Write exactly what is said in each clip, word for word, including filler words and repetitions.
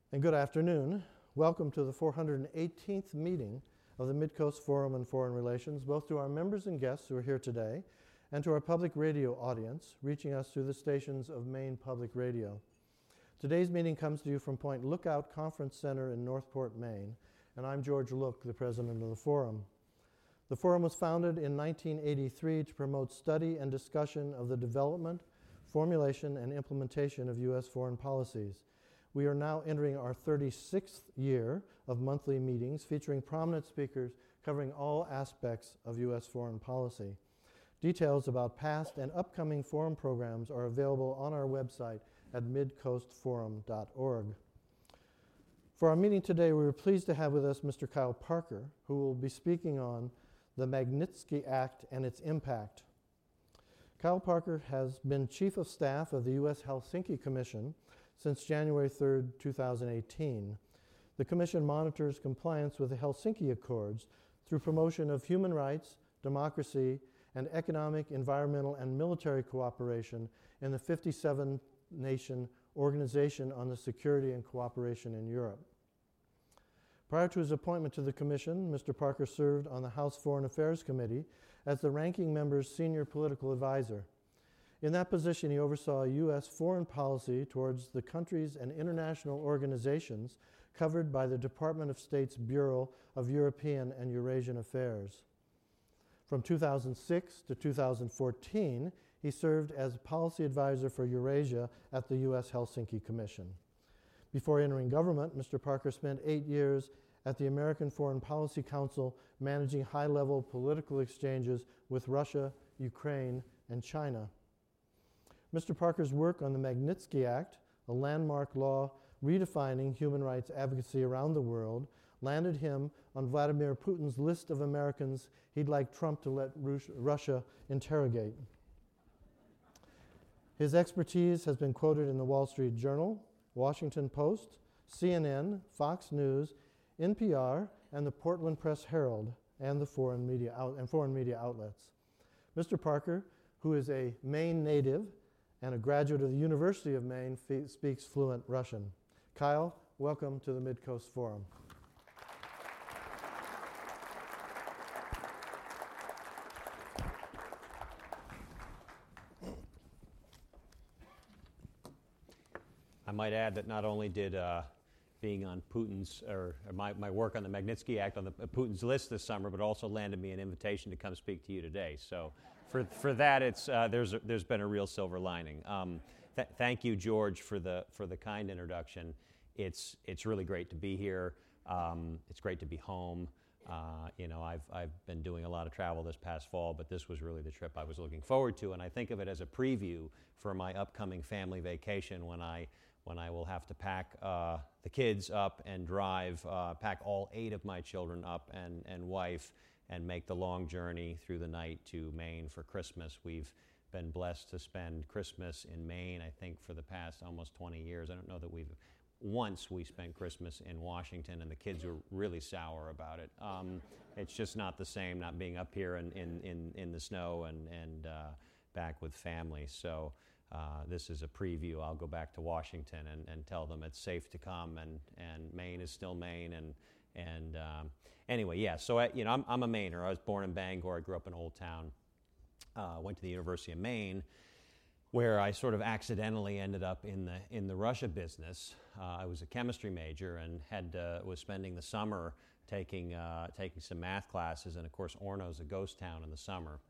And good afternoon. Welcome to the four hundred eighteenth meeting of the Midcoast Forum on Foreign Relations, both to our members and guests who are here today, and to our public radio audience, reaching us through the stations of Maine Public Radio. Today's meeting comes to you from Point Lookout Conference Center in Northport, Maine, and I'm George Look, the president of the forum. The forum was founded in nineteen eighty-three to promote study and discussion of the development, formulation, and implementation of U S foreign policies. We are now entering our thirty-sixth year of monthly meetings featuring prominent speakers covering all aspects of U S foreign policy. Details about past and upcoming forum programs are available on our website at midcoast forum dot org. For our meeting today, we are pleased to have with us Mister Kyle Parker, who will be speaking on the Magnitsky Act and its impact. Kyle Parker has been Chief of Staff of the U S Helsinki Commission since January third, two thousand eighteen. The Commission monitors compliance with the Helsinki Accords through promotion of human rights, democracy, and economic, environmental, and military cooperation in the fifty-seven nation Organization on the Security and Cooperation in Europe. Prior to his appointment to the Commission, Mister Parker served on the House Foreign Affairs Committee as the ranking member's senior political advisor. In that position, he oversaw U S foreign policy towards the countries and international organizations covered by the Department of State's Bureau of European and Eurasian Affairs. From two thousand six to two thousand fourteen, he served as policy advisor for Eurasia at the U S Helsinki Commission. Before entering government, Mister Parker spent eight years at the American Foreign Policy Council managing high-level political exchanges with Russia, Ukraine, and China. Mister Parker's work on the Magnitsky Act, a landmark law redefining human rights advocacy around the world, landed him on Vladimir Putin's list of Americans he'd like Trump to let Rus- Russia interrogate. His expertise has been quoted in the Wall Street Journal, Washington Post, C N N, Fox News, N P R, and the Portland Press Herald, and the foreign media out- and foreign media outlets. Mister Parker, who is a Maine native and a graduate of the University of Maine, f- speaks fluent Russian. Kyle, welcome to the Midcoast Forum. I might add that not only did uh, being on Putin's, or, or my, my work on the Magnitsky Act on the, uh, Putin's list this summer, but also landed me an invitation to come speak to you today. So for for that, it's uh, there's a, there's been a real silver lining. Um, th- thank you, George, for the for the kind introduction. It's it's really great to be here. Um, it's great to be home. Uh, you know, I've I've been doing a lot of travel this past fall, but this was really the trip I was looking forward to, and I think of it as a preview for my upcoming family vacation when I. when I will have to pack uh, the kids up and drive, uh, pack all eight of my children up and, and wife, and make the long journey through the night to Maine for Christmas. We've been blessed to spend Christmas in Maine, I think, for the past almost twenty years. I don't know that we've, once we spent Christmas in Washington, and the kids were really sour about it. Um, it's just not the same, not being up here in, in, in, in the snow and, and uh, back with family. So. Uh, this is a preview. I'll go back to Washington and, and tell them it's safe to come, and, and Maine is still Maine. And and um, anyway, yeah. So I, you know, I'm I'm a Mainer. I was born in Bangor. I grew up in Old Town. Uh, went to the University of Maine, where I sort of accidentally ended up in the in the Russia business. Uh, I was a chemistry major and had uh, was spending the summer taking uh, taking some math classes, and of course Orno's a ghost town in the summer,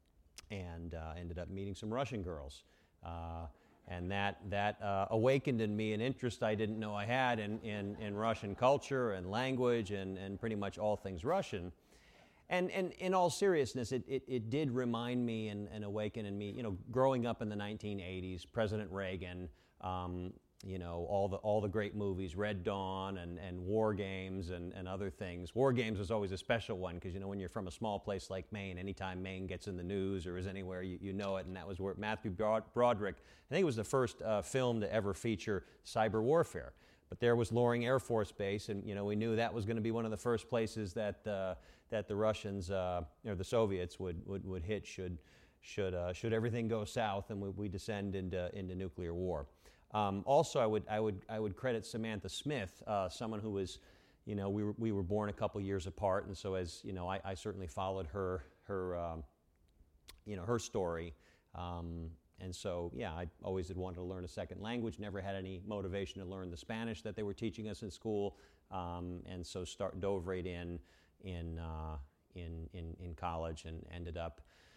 and uh, ended up meeting some Russian girls. Uh, and that that uh, awakened in me an interest I didn't know I had in, in, in Russian culture and language and, and pretty much all things Russian. And, and in all seriousness, it, it, it did remind me and, and awaken in me, you know, growing up in the nineteen eighties, President Reagan, um, you know, all the all the great movies, Red Dawn and, and War Games and, and other things. War Games was always a special one because, you know, when you're from a small place like Maine, anytime Maine gets in the news or is anywhere, you, you know it. And that was where Matthew Broderick, I think it was the first uh, film to ever feature cyber warfare. But there was Loring Air Force Base, and, you know, we knew that was going to be one of the first places that uh, that the Russians, uh, or the Soviets, would would, would hit should should uh, should everything go south and we, we descend into into nuclear war. Um, also, I would I would I would credit Samantha Smith, uh, someone who was, you know, we were we were born a couple years apart, and so as you know, I, I certainly followed her her um, you know her story. Um, And so, yeah, I always had wanted to learn a second language, never had any motivation to learn the Spanish that they were teaching us in school, um, and so start, dove right in in, uh, in in in college and ended up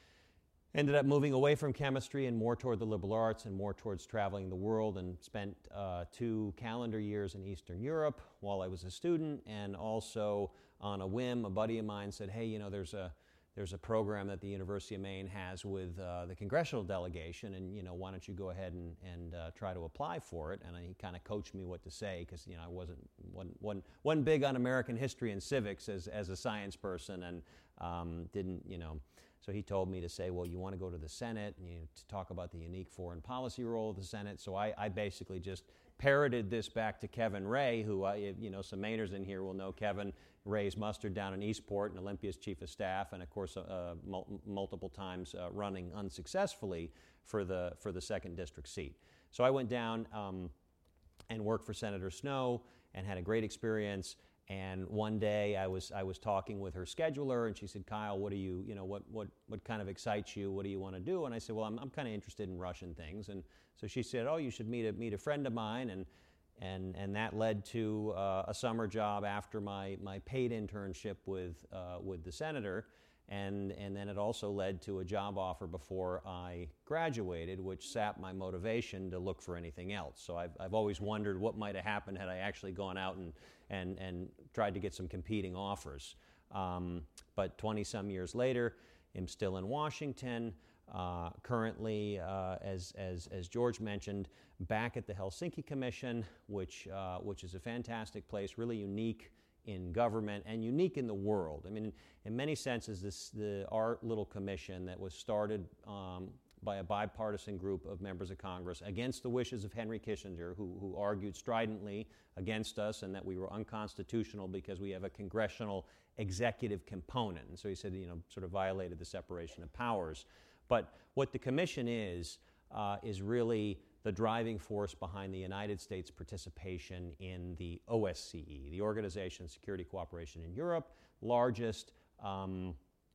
ended up moving away from chemistry and more toward the liberal arts and more towards traveling the world, and spent uh, two calendar years in Eastern Europe while I was a student. And also, on a whim, a buddy of mine said, hey, you know, there's a There's a program that the University of Maine has with uh, the congressional delegation, and you know, why don't you go ahead and, and uh, try to apply for it? And he kind of coached me what to say, because you know I wasn't one, one, one big on American history and civics as as a science person, and um, didn't you know. So he told me to say, well, you want to go to the Senate and you know, to talk about the unique foreign policy role of the Senate. So I, I basically just parroted this back to Kevin Ray, who I, you know, some Mainers in here will know Kevin. Ray's Mustard down in Eastport and Olympia's chief of staff, and of course uh, mul- multiple times uh, running unsuccessfully for the for the second district seat. So I went down um, and worked for Senator Snowe and had a great experience. And one day I was I was talking with her scheduler, and she said, Kyle, what do you you know what what what kind of excites you? What do you want to do? And I said, well, I'm I'm kind of interested in Russian things. And so she said, oh, you should meet a meet a friend of mine. And And, and that led to uh, a summer job after my, my paid internship with, uh, with the senator. And, and then it also led to a job offer before I graduated, which sapped my motivation to look for anything else. So I've, I've always wondered what might have happened had I actually gone out and, and, and tried to get some competing offers. Um, but twenty-some years later, I'm still in Washington. Uh, currently, uh, as, as, as George mentioned, back at the Helsinki Commission, which, uh, which is a fantastic place, really unique in government and unique in the world. I mean, in, in many senses, this, the, our little commission that was started um, by a bipartisan group of members of Congress against the wishes of Henry Kissinger, who, who argued stridently against us and that we were unconstitutional because we have a congressional executive component. And so he said, you know, sort of violated the separation of powers. But what the commission is, uh, is really the driving force behind the United States participation in the O S C E, the Organization of Security Cooperation in Europe, largest um,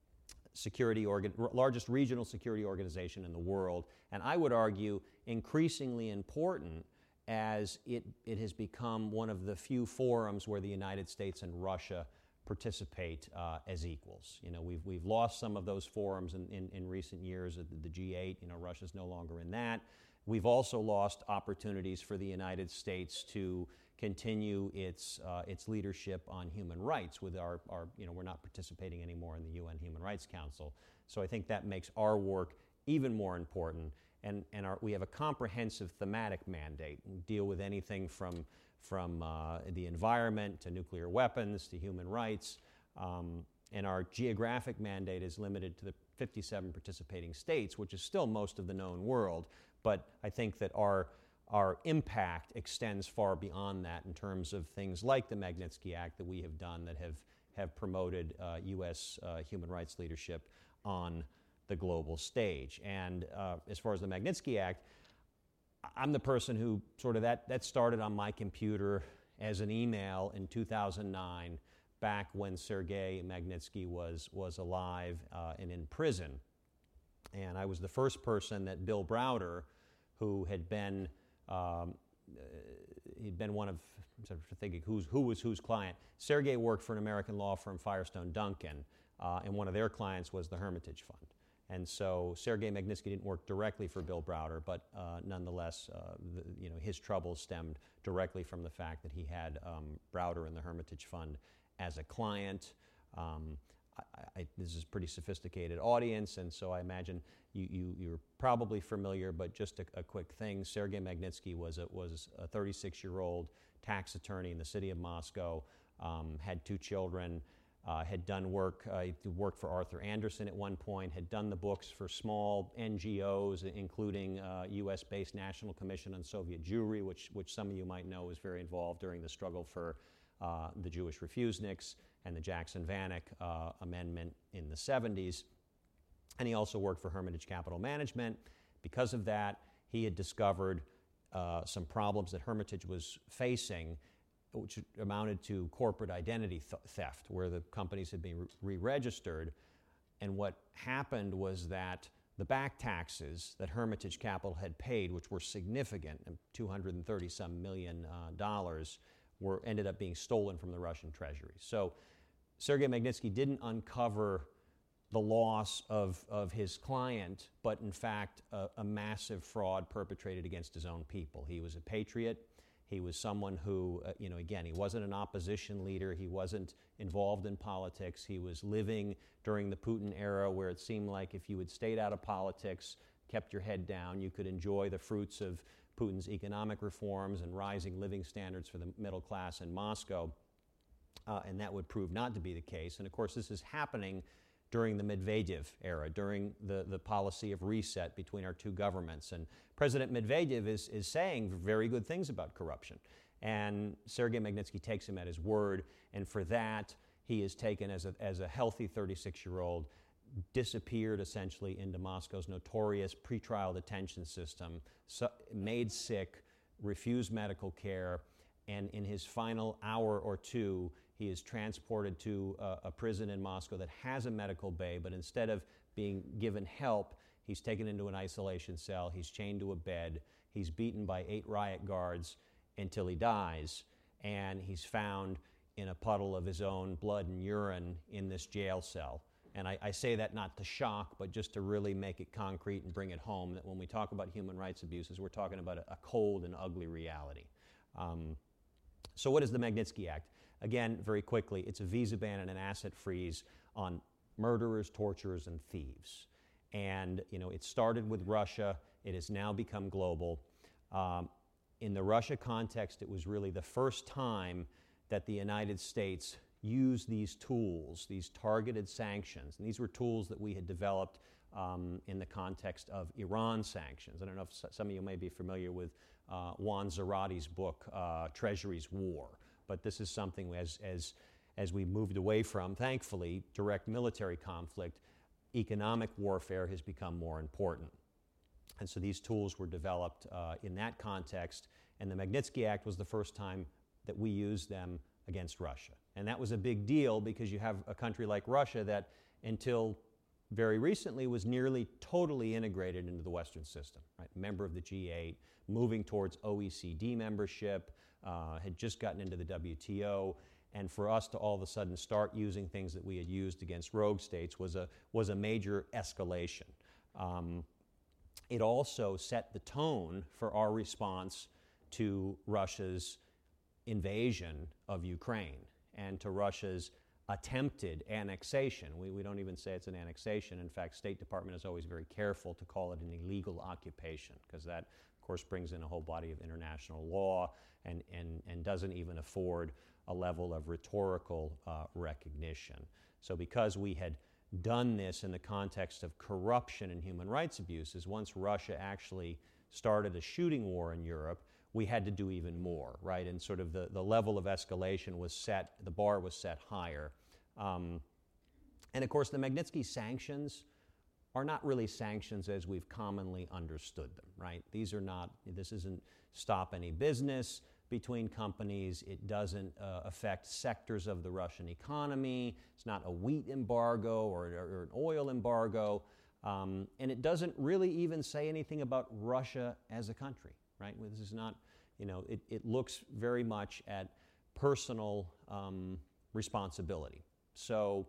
security organ- largest regional security organization in the world, and I would argue increasingly important as it, it has become one of the few forums where the United States and Russia participate uh, as equals. You know, we've we've lost some of those forums in, in, in recent years. The, the G eight, you know, Russia's no longer in that. We've also lost opportunities for the United States to continue its uh, its leadership on human rights with our, our, you know, we're not participating anymore in the U N Human Rights Council. So I think that makes our work even more important. And, and our, we have a comprehensive thematic mandate. We deal with anything from from uh, the environment to nuclear weapons to human rights. Um, and our geographic mandate is limited to the fifty-seven participating states, which is still most of the known world. But I think that our, our impact extends far beyond that in terms of things like the Magnitsky Act that we have done that have, have promoted uh, U S uh, human rights leadership on the global stage. And uh, as far as the Magnitsky Act, I'm the person who sort of, that, that started on my computer as an email in two thousand nine, back when Sergei Magnitsky was, was alive uh, and in prison. And I was the first person that Bill Browder, who had been, um, uh, he'd been one of, I'm sort of thinking who's, who was whose client. Sergei worked for an American law firm, Firestone Duncan, uh, and one of their clients was the Hermitage Fund. And so Sergei Magnitsky didn't work directly for Bill Browder, but uh, nonetheless, uh, the, you know, his troubles stemmed directly from the fact that he had um, Browder and the Hermitage Fund as a client. Um, I, I, this is a pretty sophisticated audience, and so I imagine you, you, you're probably familiar, but just a, a quick thing. Sergei Magnitsky was a, was a thirty-six-year-old tax attorney in the city of Moscow, um, had two children, Uh, had done work, uh, he worked for Arthur Andersen at one point, had done the books for small N G Os, including uh, U S-based National Commission on Soviet Jewry, which, which some of you might know was very involved during the struggle for uh, the Jewish refuseniks and the Jackson-Vanik uh, amendment in the seventies. And he also worked for Hermitage Capital Management. Because of that, he had discovered uh, some problems that Hermitage was facing, which amounted to corporate identity th- theft, where the companies had been re- re-registered. And what happened was that the back taxes that Hermitage Capital had paid, which were significant, two hundred thirty some million uh, dollars, were ended up being stolen from the Russian treasury. So Sergei Magnitsky didn't uncover the loss of, of his client, but in fact a, a massive fraud perpetrated against his own people. He was a patriot. He was someone who, uh, you know, again, he wasn't an opposition leader. He wasn't involved in politics. He was living during the Putin era, where it seemed like if you had stayed out of politics, kept your head down, you could enjoy the fruits of Putin's economic reforms and rising living standards for the middle class in Moscow. Uh, and that would prove not to be the case. And of course, this is happening during the Medvedev era, during the, the policy of reset between our two governments. And President Medvedev is, is saying very good things about corruption. And Sergei Magnitsky takes him at his word, and for that, he is taken as a, as a healthy thirty-six-year-old, disappeared essentially into Moscow's notorious pretrial detention system, so, made sick, refused medical care, and in his final hour or two, he is transported to a, a prison in Moscow that has a medical bay, but instead of being given help, he's taken into an isolation cell, he's chained to a bed, he's beaten by eight riot guards until he dies, and he's found in a puddle of his own blood and urine in this jail cell. And I, I say that not to shock, but just to really make it concrete and bring it home, that when we talk about human rights abuses, we're talking about a, a cold and ugly reality. Um, so what is the Magnitsky Act? Again, very quickly, it's a visa ban and an asset freeze on murderers, torturers, and thieves. And, you know, it started with Russia. It has now become global. Um, in the Russia context, it was really the first time that the United States used these tools, these targeted sanctions. And these were tools that we had developed um, in the context of Iran sanctions. I don't know if some of you may be familiar with uh, Juan Zarati's book, uh, Treasury's War. But this is something as, as, as we moved away from, thankfully, direct military conflict, economic warfare has become more important. And so these tools were developed uh, in that context, and the Magnitsky Act was the first time that we used them against Russia. And that was a big deal because you have a country like Russia that until very recently was nearly totally integrated into the Western system, right? Member of the G eight, moving towards O E C D membership, uh, had just gotten into the W T O, and for us to all of a sudden start using things that we had used against rogue states was a, was a major escalation. Um, it also set the tone for our response to Russia's invasion of Ukraine and to Russia's attempted annexation. We, we don't even say it's an annexation. In fact, State Department is always very careful to call it an illegal occupation because that, of course, brings in a whole body of international law and, and, and doesn't even afford a level of rhetorical uh, recognition. So because we had done this in the context of corruption and human rights abuses, once Russia actually started a shooting war in Europe, we had to do even more, right? And sort of the, the level of escalation was set, the bar was set higher. Um, and of course, the Magnitsky sanctions are not really sanctions as we've commonly understood them, right? These are not, this isn't stop any business between companies. It doesn't uh, affect sectors of the Russian economy. It's not a wheat embargo or, or an oil embargo. Um, and it doesn't really even say anything about Russia as a country. Right? This is not, you know, it, it looks very much at personal um, responsibility. So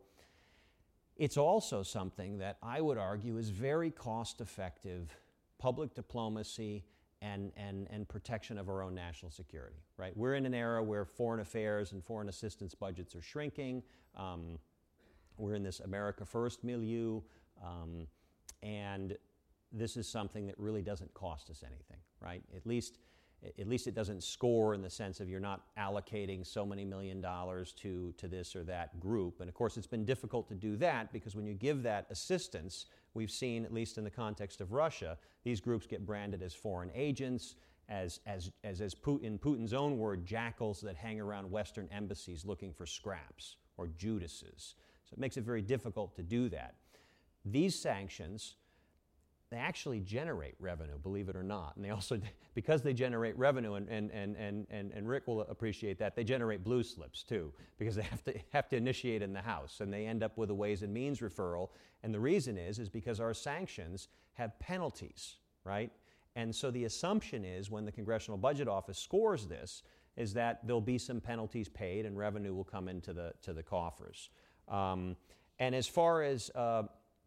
it's also something that I would argue is very cost-effective public diplomacy and, and, and protection of our own national security, right? We're in an era where foreign affairs and foreign assistance budgets are shrinking. Um, we're in this America First milieu, um, and this is something that really doesn't cost us anything, right? At least, at least it doesn't score in the sense of you're not allocating so many million dollars to, to this or that group. And of course, it's been difficult to do that because when you give that assistance, we've seen, at least in the context of Russia, these groups get branded as foreign agents, as, as, as, as Putin, in Putin's own word, jackals that hang around Western embassies looking for scraps, or Judases. So it makes it very difficult to do that. These sanctions they actually generate revenue, believe it or not. And they also, because they generate revenue, and, and, and, and, and, and Rick will appreciate that, they generate blue slips too, because they have to, have to initiate in the House, and they end up with a Ways and Means referral. And the reason is, is because our sanctions have penalties, right? And so the assumption is, when the Congressional Budget Office scores this, is that there'll be some penalties paid and revenue will come into the, to the coffers. Um, and as far as, uh,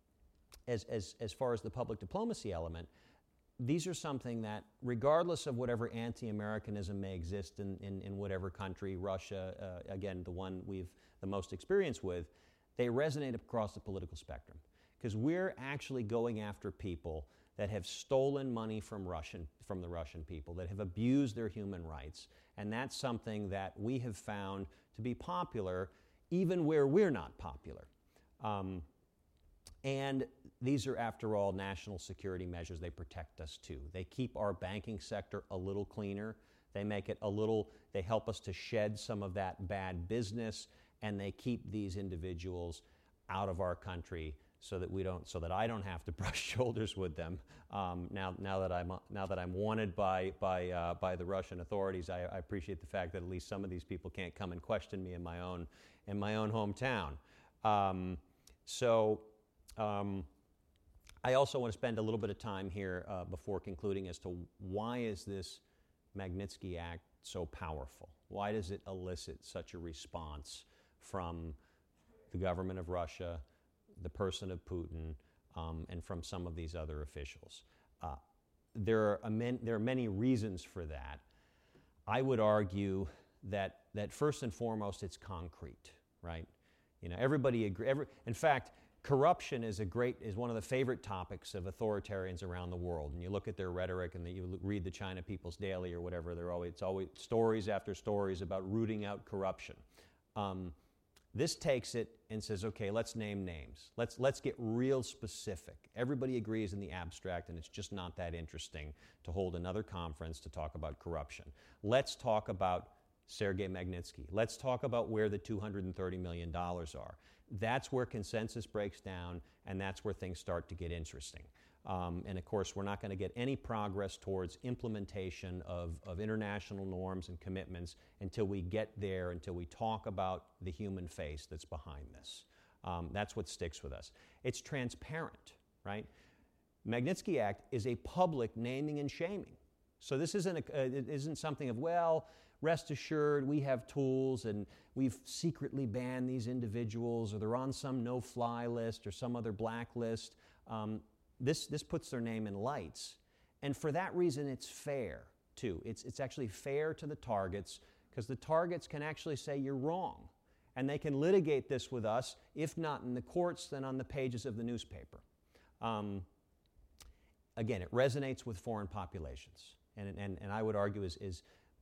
as, as, as far as the public diplomacy element, these are something that, regardless of whatever anti-Americanism may exist in, in, in whatever country, Russia, uh, again, the one we've the most experience with, they resonate across the political spectrum. Because we're actually going after people that have stolen money from Russian, from the Russian people, that have abused their human rights. And that's something that we have found to be popular, even where we're not popular. Um, and these are, after all, national security measures. They protect us too. They keep our banking sector a little cleaner. They make it a little, they help us to shed some of that bad business, and they keep these individuals out of our country so that we don't, so that I don't have to brush shoulders with them. Um, now, now that I'm now that I'm wanted by by uh, by the Russian authorities, I, I appreciate the fact that at least some of these people can't come and question me in my own in my own hometown. Um, so, um, I also want to spend a little bit of time here uh, before concluding as to why is this Magnitsky Act so powerful? Why does it elicit such a response from the government of Russia, the person of Putin, um, and from some of these other officials? Uh, there are amen- there are many reasons for that. I would argue that that first and foremost, it's concrete, right? You know, everybody agree. Every, in fact, corruption is a great is one of the favorite topics of authoritarians around the world. And you look at their rhetoric, and the, you read the China People's Daily or whatever. They're always it's always stories after stories about rooting out corruption. Um, This takes it and says, okay, let's name names. Let's, let's get real specific. Everybody agrees in the abstract, and it's just not that interesting to hold another conference to talk about corruption. Let's talk about Sergei Magnitsky. Let's talk about where the two hundred thirty million dollars are. That's where consensus breaks down, and that's where things start to get interesting. Um, and of course, we're not going to get any progress towards implementation of, of international norms and commitments until we get there, until we talk about the human face that's behind this. Um, that's what sticks with us. It's transparent, right? Magnitsky Act is a public naming and shaming. So this isn't, a, uh, it isn't something of, well, rest assured, we have tools and we've secretly banned these individuals, or they're on some no-fly list or some other blacklist. Um, This, this puts their name in lights, and for that reason it's fair too. It's, it's actually fair to the targets, because the targets can actually say you're wrong, and they can litigate this with us, if not in the courts, then on the pages of the newspaper. Um, again, it resonates with foreign populations, and, and, and I would argue is, is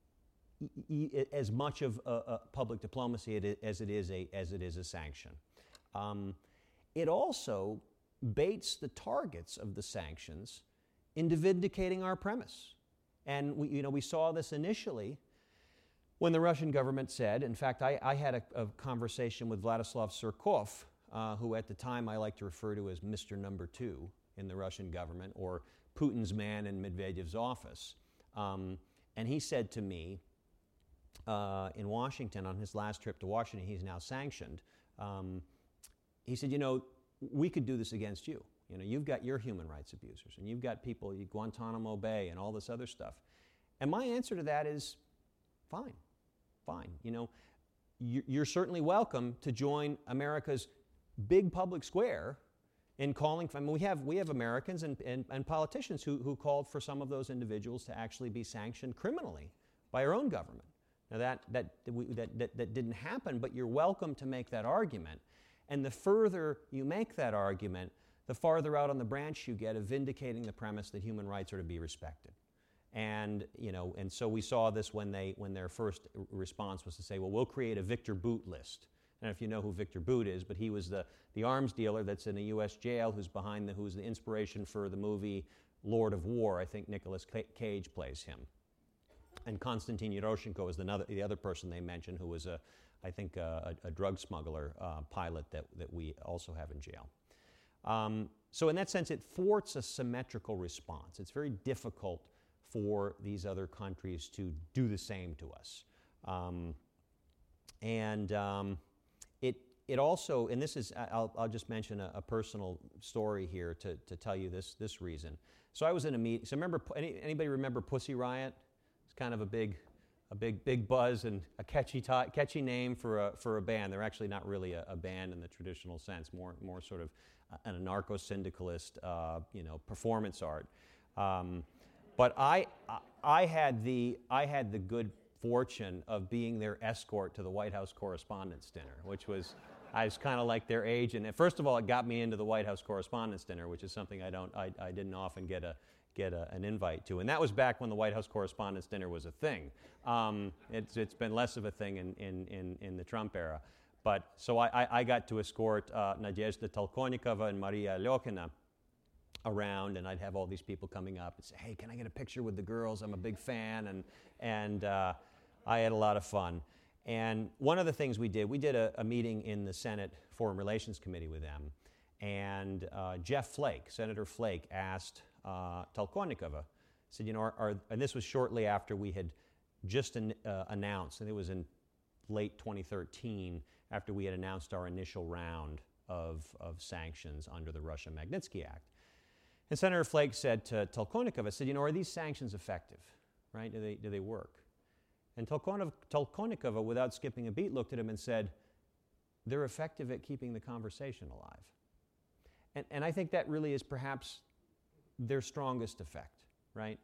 e- e- as much of a, a public diplomacy as it is a, as it is a sanction. Um, it also baits the targets of the sanctions into vindicating our premise. And we, you know, we saw this initially when the Russian government said, in fact, I, I had a, a conversation with Vladislav Surkov, uh, who at the time I like to refer to as Mister Number Two in the Russian government, or Putin's man in Medvedev's office. Um, and he said to me uh, in Washington, on his last trip to Washington, he's now sanctioned, um, he said, you know, we could do this against you. You know, you've got your human rights abusers, and you've got people, Guantanamo Bay and all this other stuff. And my answer to that is, fine, fine. You know, you're certainly welcome to join America's big public square in calling for, I mean, we have, we have Americans and, and, and politicians who, who called for some of those individuals to actually be sanctioned criminally by our own government. Now that, that, that, that, that didn't happen, but you're welcome to make that argument. And the further you make that argument, the farther out on the branch you get of vindicating the premise that human rights are to be respected. And, you know, and so we saw this when they, when their first response was to say, well, we'll create a Victor Bout list. I don't know if you know who Victor Bout is, but he was the, the arms dealer that's in a U S jail who's behind the, who's the inspiration for the movie Lord of War. I think Nicolas Cage plays him. And Konstantin Yeroshenko is the other, the other person they mentioned, who was a, I think, uh, a, a drug smuggler uh, pilot that, that we also have in jail. Um, so in that sense, it thwarts a symmetrical response. It's very difficult for these other countries to do the same to us. Um, and um, it, it also, and this is, I'll, I'll just mention a, a personal story here to, to tell you this, this reason. So I was in a meeting, so remember, any, anybody remember Pussy Riot? It's kind of a big, a big, big buzz and a catchy, t- catchy name for a, for a band. They're actually not really a, a band in the traditional sense, more, more sort of an anarcho-syndicalist, uh, you know, performance art. Um, but I, I had the, I had the good fortune of being their escort to the White House Correspondents' Dinner, which was, I was kind of like their agent. And first of all, it got me into the White House Correspondents' Dinner, which is something I don't, I, I didn't often get a, get a, an invite to. And that was back when the White House Correspondents' Dinner was a thing. Um, it's, it's been less of a thing in, in, in, in the Trump era. But so I, I got to escort uh, Nadezhda Tolkonnikova and Maria Alyokina around, and I'd have all these people coming up and say, hey, can I get a picture with the girls? I'm a big fan. And, and uh, I had a lot of fun. And one of the things we did, we did a, a meeting in the Senate Foreign Relations Committee with them. And uh, Jeff Flake, Senator Flake, asked uh, Tolkonnikova, said, you know, are, are, and this was shortly after we had just an, uh, announced, and it was in late twenty thirteen, after we had announced our initial round of, of sanctions under the Russia-Magnitsky Act. And Senator Flake said to Tolkonnikova, said, you know, are these sanctions effective, right? Do they, do they work? And Tolkonnikova, without skipping a beat, looked at him and said, they're effective at keeping the conversation alive. And, and I think that really is perhaps their strongest effect, right?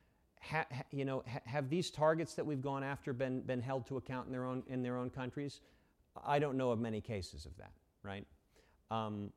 Ha, ha, you know, ha, have these targets that we've gone after been, been held to account in their own, in their own countries? I don't know of many cases of that, right? Um,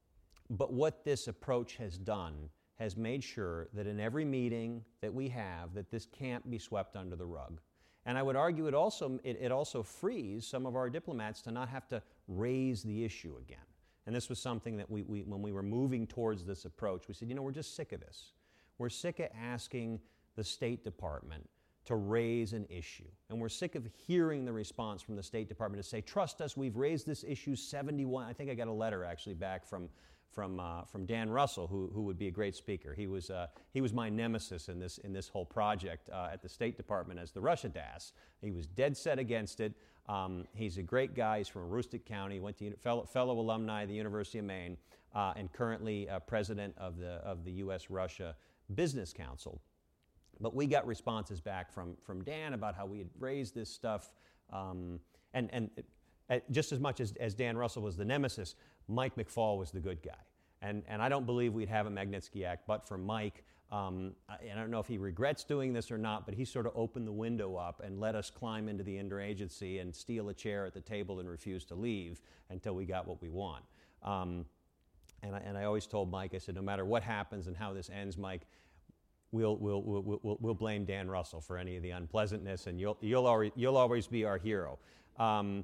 but what this approach has done has made sure that in every meeting that we have, that this can't be swept under the rug. And I would argue it also, it, it also frees some of our diplomats to not have to raise the issue again. And this was something that we, we, when we were moving towards this approach, we said, you know, we're just sick of this. We're sick of asking the State Department to raise an issue. And we're sick of hearing the response from the State Department to say, trust us, we've raised this issue seventy-one. I think I got a letter actually back from from uh, from Dan Russell, who who would be a great speaker. He was uh, he was my nemesis in this in this whole project uh, at the State Department as the Russia D A S. He was dead set against it. Um, he's a great guy. He's from Aroostook County. Went to fellow, fellow alumni of the University of Maine, uh, and currently uh, president of the of the U S Russia Business Council. But we got responses back from from Dan about how we had raised this stuff, um, and and uh, just as much as, as Dan Russell was the nemesis, Mike McFaul was the good guy. And and I don't believe we'd have a Magnitsky Act but for Mike. Um, I, I don't know if he regrets doing this or not, but he sort of opened the window up and let us climb into the interagency and steal a chair at the table and refuse to leave until we got what we want. Um, and, I, and I always told Mike, I said, no matter what happens and how this ends, Mike, We'll, we'll, we'll, we'll, we'll blame Dan Russell for any of the unpleasantness, and you'll, you'll, always, you'll always be our hero. Um,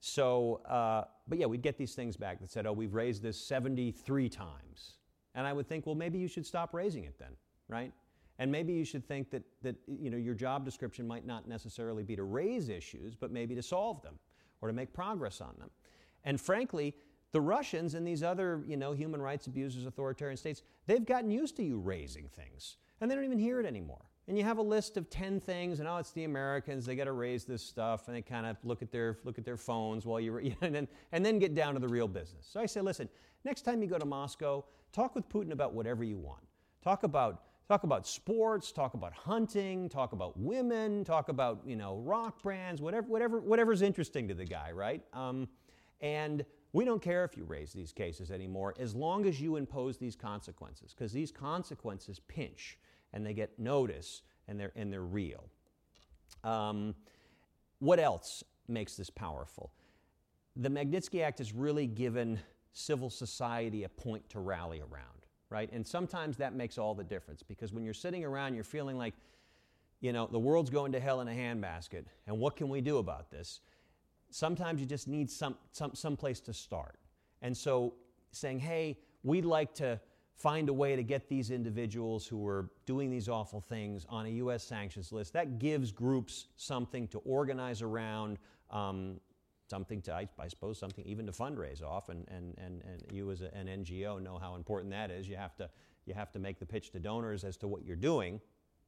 so, uh, but yeah, we'd get these things back that said, oh, we've raised this seventy-three times. And I would think, well, maybe you should stop raising it then, right? And maybe you should think that, that you know, your job description might not necessarily be to raise issues, but maybe to solve them or to make progress on them. And frankly, the Russians and these other, you know, human rights abusers, authoritarian states, they've gotten used to you raising things. And they don't even hear it anymore. And you have a list of ten things, and oh, it's the Americans, they got to raise this stuff, and they kind of look at their look at their phones while you, and then and then get down to the real business. So I say, listen, next time you go to Moscow, talk with Putin about whatever you want. Talk about talk about sports, talk about hunting, talk about women, talk about, you know, rock brands, whatever whatever whatever's interesting to the guy, right? Um, and we don't care if you raise these cases anymore, as long as you impose these consequences, because these consequences pinch. And they get notice, and they're, and they're real. Um, what else makes this powerful? The Magnitsky Act has really given civil society a point to rally around, right? And sometimes that makes all the difference, because when you're sitting around, you're feeling like, you know, the world's going to hell in a handbasket, and what can we do about this? Sometimes you just need some, some, some place to start. And so saying, hey, we'd like to find a way to get these individuals who are doing these awful things on a U S sanctions list. That gives groups something to organize around, um, something to, I, I suppose, something even to fundraise off, and, and, and, and you as a, an N G O know how important that is. You have to, you have to make the pitch to donors as to what you're doing.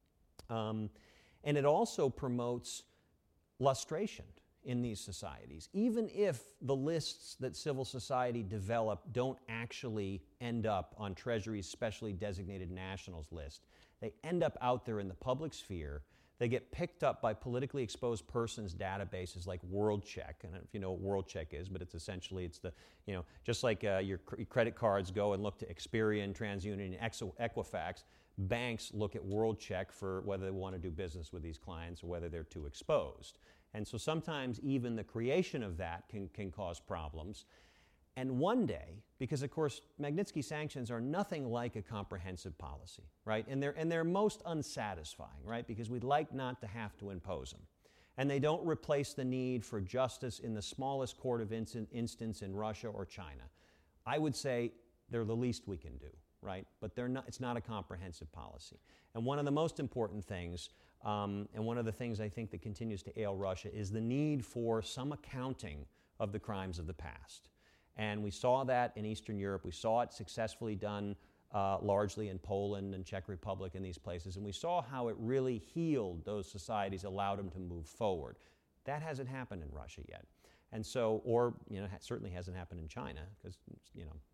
Um, and it also promotes lustration in these societies. Even if the lists that civil society develop don't actually end up on Treasury's specially designated nationals list, they end up out there in the public sphere. They get picked up by politically exposed persons databases like WorldCheck. I don't know if you know what WorldCheck is, but it's essentially, it's the, you know, just like uh, your cr- credit cards go and look to Experian, TransUnion, and Ex- Equifax, banks look at WorldCheck for whether they want to do business with these clients or whether they're too exposed. And so sometimes even the creation of that can, can cause problems. And one day, because of course Magnitsky sanctions are nothing like a comprehensive policy, right? And they're, and they're most unsatisfying, right? Because we'd like not to have to impose them. And they don't replace the need for justice in the smallest court of in- instance in Russia or China. I would say they're the least we can do, right? But they're not, it's not a comprehensive policy. And one of the most important things, um, and one of the things I think that continues to ail Russia, is the need for some accounting of the crimes of the past. And we saw that in Eastern Europe. We saw it successfully done uh, largely in Poland and Czech Republic and these places. And we saw how it really healed those societies, allowed them to move forward. That hasn't happened in Russia yet. And so, or, you know, ha- certainly hasn't happened in China, because, you know.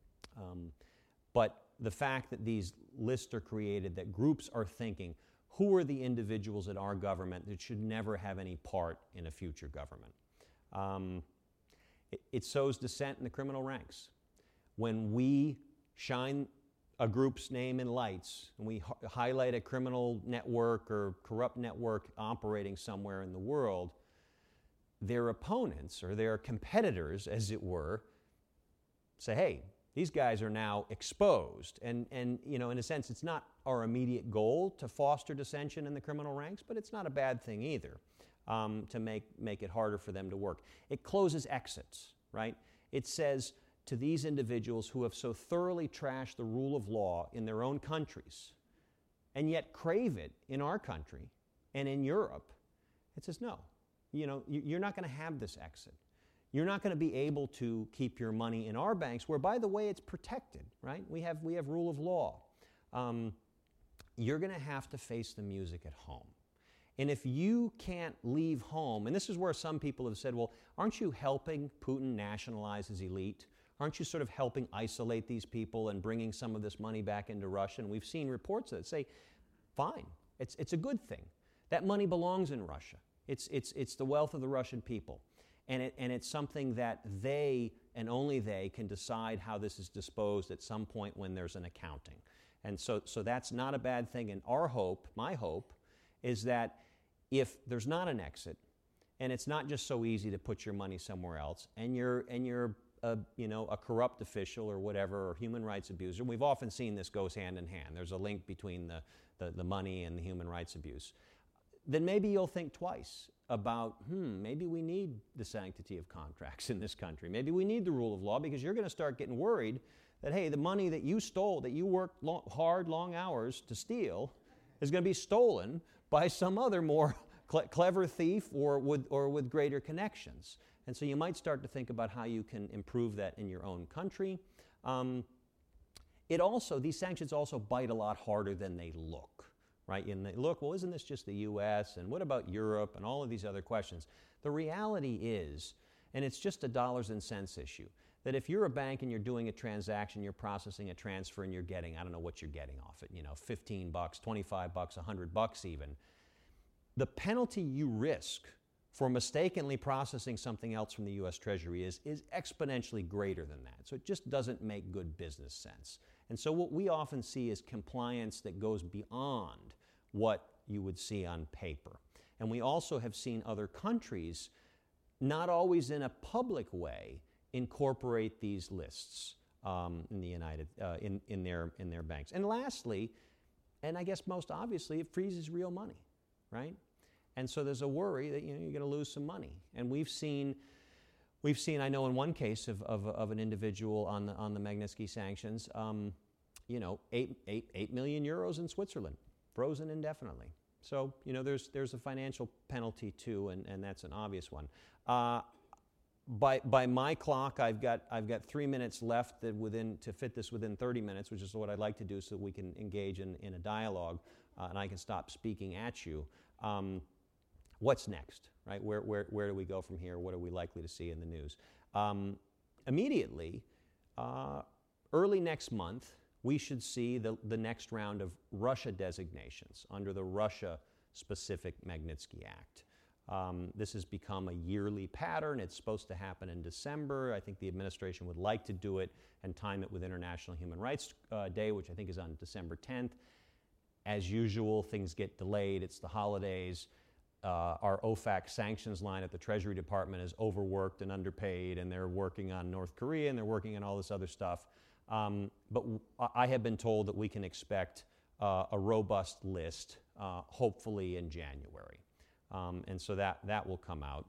Um, but the fact that these lists are created, that groups are thinking, who are the individuals in our government that should never have any part in a future government? Um, It, it sows dissent in the criminal ranks. When we shine a group's name in lights, and we h- highlight a criminal network or corrupt network operating somewhere in the world, their opponents, or their competitors, as it were, say, hey, these guys are now exposed. And, and you know, in a sense, it's not our immediate goal to foster dissension in the criminal ranks, but it's not a bad thing either. Um, to make, make it harder for them to work. It closes exits, right? It says to these individuals who have so thoroughly trashed the rule of law in their own countries and yet crave it in our country and in Europe, it says, no, you know, you're not going to have this exit. You're not going to be able to keep your money in our banks, where, by the way, it's protected, right? We have, we have rule of law. Um, you're going to have to face the music at home. And if you can't leave home, and this is where some people have said, well, aren't you helping Putin nationalize his elite? Aren't you sort of helping isolate these people and bringing some of this money back into Russia? And we've seen reports that say, fine, it's, it's a good thing. That money belongs in Russia. It's, it's, it's the wealth of the Russian people. And, it, and it's something that they, and only they, can decide how this is disposed at some point when there's an accounting. And so, so that's not a bad thing. And our hope, my hope, is that if there's not an exit, and it's not just so easy to put your money somewhere else, and you're and you're a, you know a corrupt official or whatever, or human rights abuser, we've often seen this goes hand in hand. There's a link between the, the, the money and the human rights abuse. Then maybe you'll think twice about, hmm, maybe we need the sanctity of contracts in this country. Maybe we need the rule of law, because you're going to start getting worried that, hey, the money that you stole, that you worked long, hard, long hours to steal, is going to be stolen by some other more cle- clever thief or with, or with greater connections. And so you might start to think about how you can improve that in your own country. Um, it also, these sanctions also bite a lot harder than they look, right? And they look, well, isn't this just the U S? And what about Europe? And all of these other questions. The reality is, and it's just a dollars and cents issue, that if you're a bank and you're doing a transaction, you're processing a transfer, and you're getting, I don't know what you're getting off it, you know, fifteen bucks, twenty-five bucks, one hundred bucks even, the penalty you risk for mistakenly processing something else from the U S Treasury is, is exponentially greater than that. So it just doesn't make good business sense. And so what we often see is compliance that goes beyond what you would see on paper. And we also have seen other countries, not always in a public way, incorporate these lists um, in the United uh, in in their in their banks. And lastly, and I guess most obviously, it freezes real money, right? And so there's a worry that you know you're going to lose some money. And we've seen we've seen I know in one case of of, of an individual on the on the Magnitsky sanctions, um, you know, eight eight eight million euros in Switzerland, frozen indefinitely. So you know there's there's a financial penalty too, and and that's an obvious one. Uh, by by my clock, I've got I've got three minutes left that within to fit this within thirty minutes, which is what I'd like to do so that we can engage in, in a dialogue, uh, and I can stop speaking at you. Um, what's next, right? Where where where do we go from here? What are we likely to see in the news? Um, immediately, uh, early next month, we should see the, the next round of Russia designations under the Russia-specific Magnitsky Act. Um, this has become a yearly pattern. It's supposed to happen in December. I think the administration would like to do it and time it with International Human Rights uh, Day, which I think is on December tenth. As usual, things get delayed. It's the holidays. Uh, our O FAC sanctions line at the Treasury Department is overworked and underpaid, and they're working on North Korea, and they're working on all this other stuff. Um, but w- I have been told that we can expect uh, a robust list, uh, hopefully in January. Um, and so that, that will come out.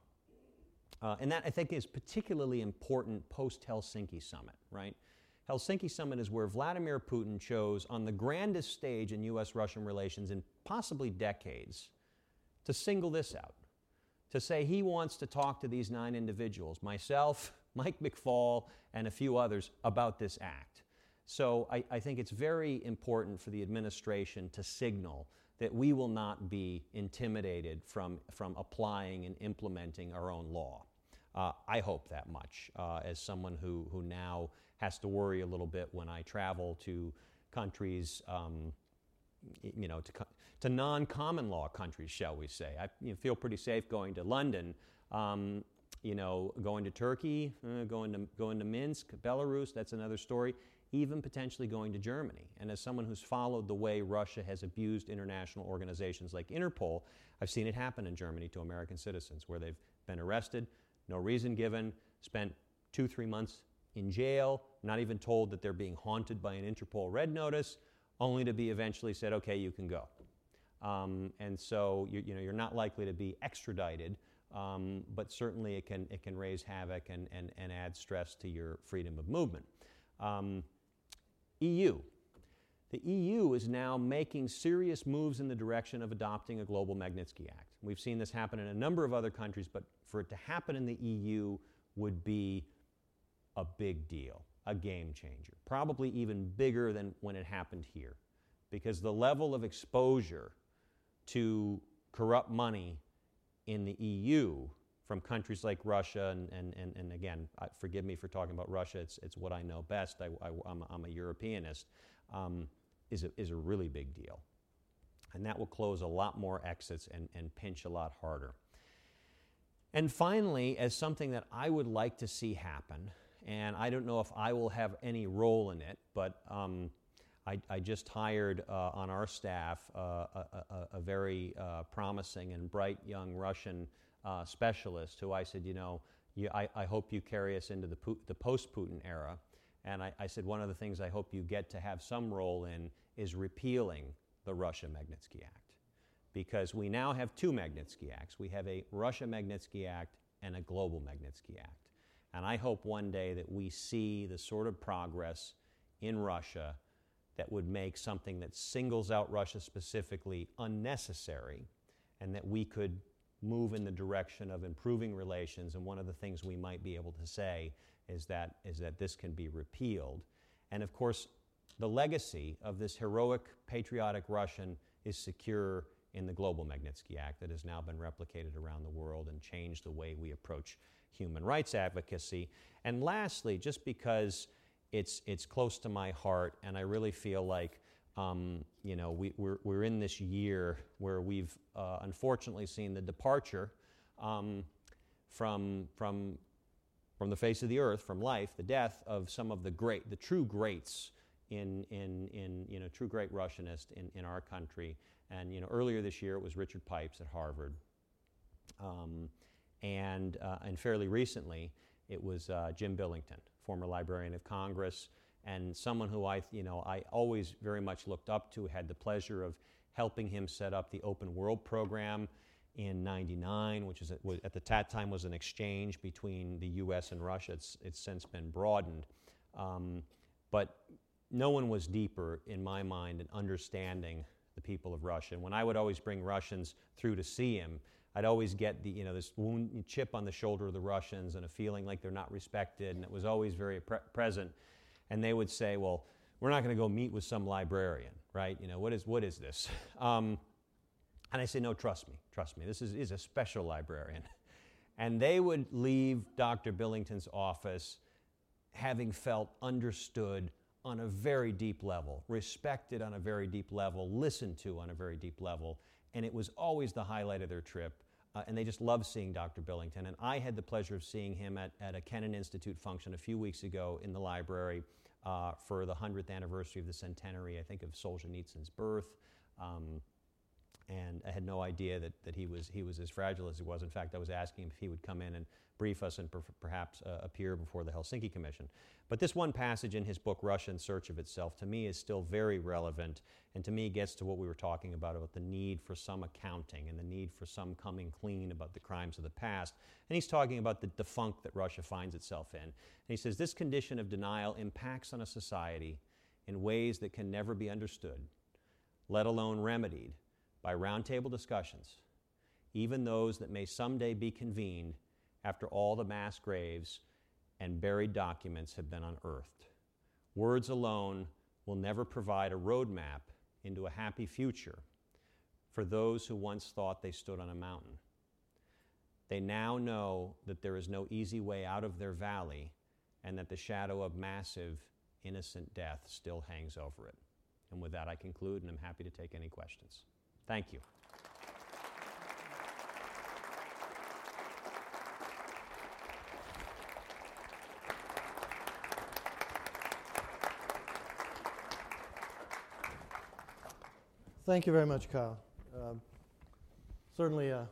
Uh, and that, I think, is particularly important post-Helsinki Summit, right? Helsinki Summit is where Vladimir Putin chose, on the grandest stage in U S Russian relations in possibly decades, to single this out, to say he wants to talk to these nine individuals, myself, Mike McFaul, and a few others, about this act. So I, I think it's very important for the administration to signal that we will not be intimidated from, from applying and implementing our own law. Uh, I hope that much, uh, as someone who, who now has to worry a little bit when I travel to countries, um, you know, to, to non-common law countries, shall we say. I you know, feel pretty safe going to London, um, you know, going to Turkey, uh, going to going to Minsk, Belarus, that's another story, even potentially going to Germany. And as someone who's followed the way Russia has abused international organizations like Interpol, I've seen it happen in Germany to American citizens, where they've been arrested, no reason given, spent two, three months in jail, not even told that they're being haunted by an Interpol red notice, only to be eventually said, okay, you can go. Um, and so you, you know, you're not likely to be extradited, um, but certainly it can, it can raise havoc and, and, and add stress to your freedom of movement. Um, E U. The E U is now making serious moves in the direction of adopting a global Magnitsky Act. We've seen this happen in a number of other countries, but for it to happen in the E U would be a big deal, a game changer, probably even bigger than when it happened here, because the level of exposure to corrupt money in the E U from countries like Russia, and, and, and, and again, uh, forgive me for talking about Russia, it's, it's what I know best, I, I, I'm, I'm a Europeanist, um, is, a, is a really big deal. And that will close a lot more exits and, and pinch a lot harder. And finally, as something that I would like to see happen, and I don't know if I will have any role in it, but um, I, I just hired uh, on our staff uh, a, a, a very uh, promising and bright young Russian uh, specialist who I said, you know, you, I, I hope you carry us into the, Pu- the post-Putin era. And I, I said, one of the things I hope you get to have some role in is repealing the Russia Magnitsky Act. Because we now have two Magnitsky Acts. We have a Russia Magnitsky Act and a global Magnitsky Act. And I hope one day that we see the sort of progress in Russia that would make something that singles out Russia specifically unnecessary, and that we could move in the direction of improving relations. And one of the things we might be able to say is that, is that this can be repealed. And of course, the legacy of this heroic, patriotic Russian is secure in the global Magnitsky Act that has now been replicated around the world and changed the way we approach human rights advocacy. And lastly, just because it's it's close to my heart, and I really feel like um, you know we, we're we're in this year where we've uh, unfortunately seen the departure um, from from from the face of the earth, from life, the death of some of the great, the true greats in in in you know true great Russianists in, in our country. And you know earlier this year it was Richard Pipes at Harvard. Um, And, uh, and fairly recently, it was uh, Jim Billington, former Librarian of Congress, and someone who I, you know, I always very much looked up to. Had the pleasure of helping him set up the Open World program in ninety-nine, which is at, at the that time was an exchange between the U S and Russia. It's, it's since been broadened, um, but no one was deeper in my mind in understanding the people of Russia. And when I would always bring Russians through to see him, I'd always get the, you know, this wound, chip on the shoulder of the Russians and a feeling like they're not respected, and it was always very pre- present. And they would say, well, we're not going to go meet with some librarian, right? You know, what is what is this? Um, and I say, no, trust me, trust me. This is, is a special librarian. And they would leave Doctor Billington's office having felt understood on a very deep level, respected on a very deep level, listened to on a very deep level. And it was always the highlight of their trip. Uh, and they just loved seeing Doctor Billington. And I had the pleasure of seeing him at, at a Kennan Institute function a few weeks ago in the library uh, for the hundredth anniversary of the centenary, I think, of Solzhenitsyn's birth. Um, and I had no idea that, that he was he was as fragile as he was. In fact, I was asking him if he would come in and brief us and per- perhaps uh, appear before the Helsinki Commission. But this one passage in his book, Russia in Search of Itself, to me is still very relevant, and to me gets to what we were talking about, about the need for some accounting and the need for some coming clean about the crimes of the past. And he's talking about the defunct that Russia finds itself in. And he says, this condition of denial impacts on a society in ways that can never be understood, let alone remedied, by roundtable discussions, even those that may someday be convened after all the mass graves and buried documents have been unearthed. Words alone will never provide a roadmap into a happy future for those who once thought they stood on a mountain. They now know that there is no easy way out of their valley and that the shadow of massive, innocent death still hangs over it. And with that, I conclude, and I'm happy to take any questions. Thank you. Thank you very much, Kyle. Uh, certainly a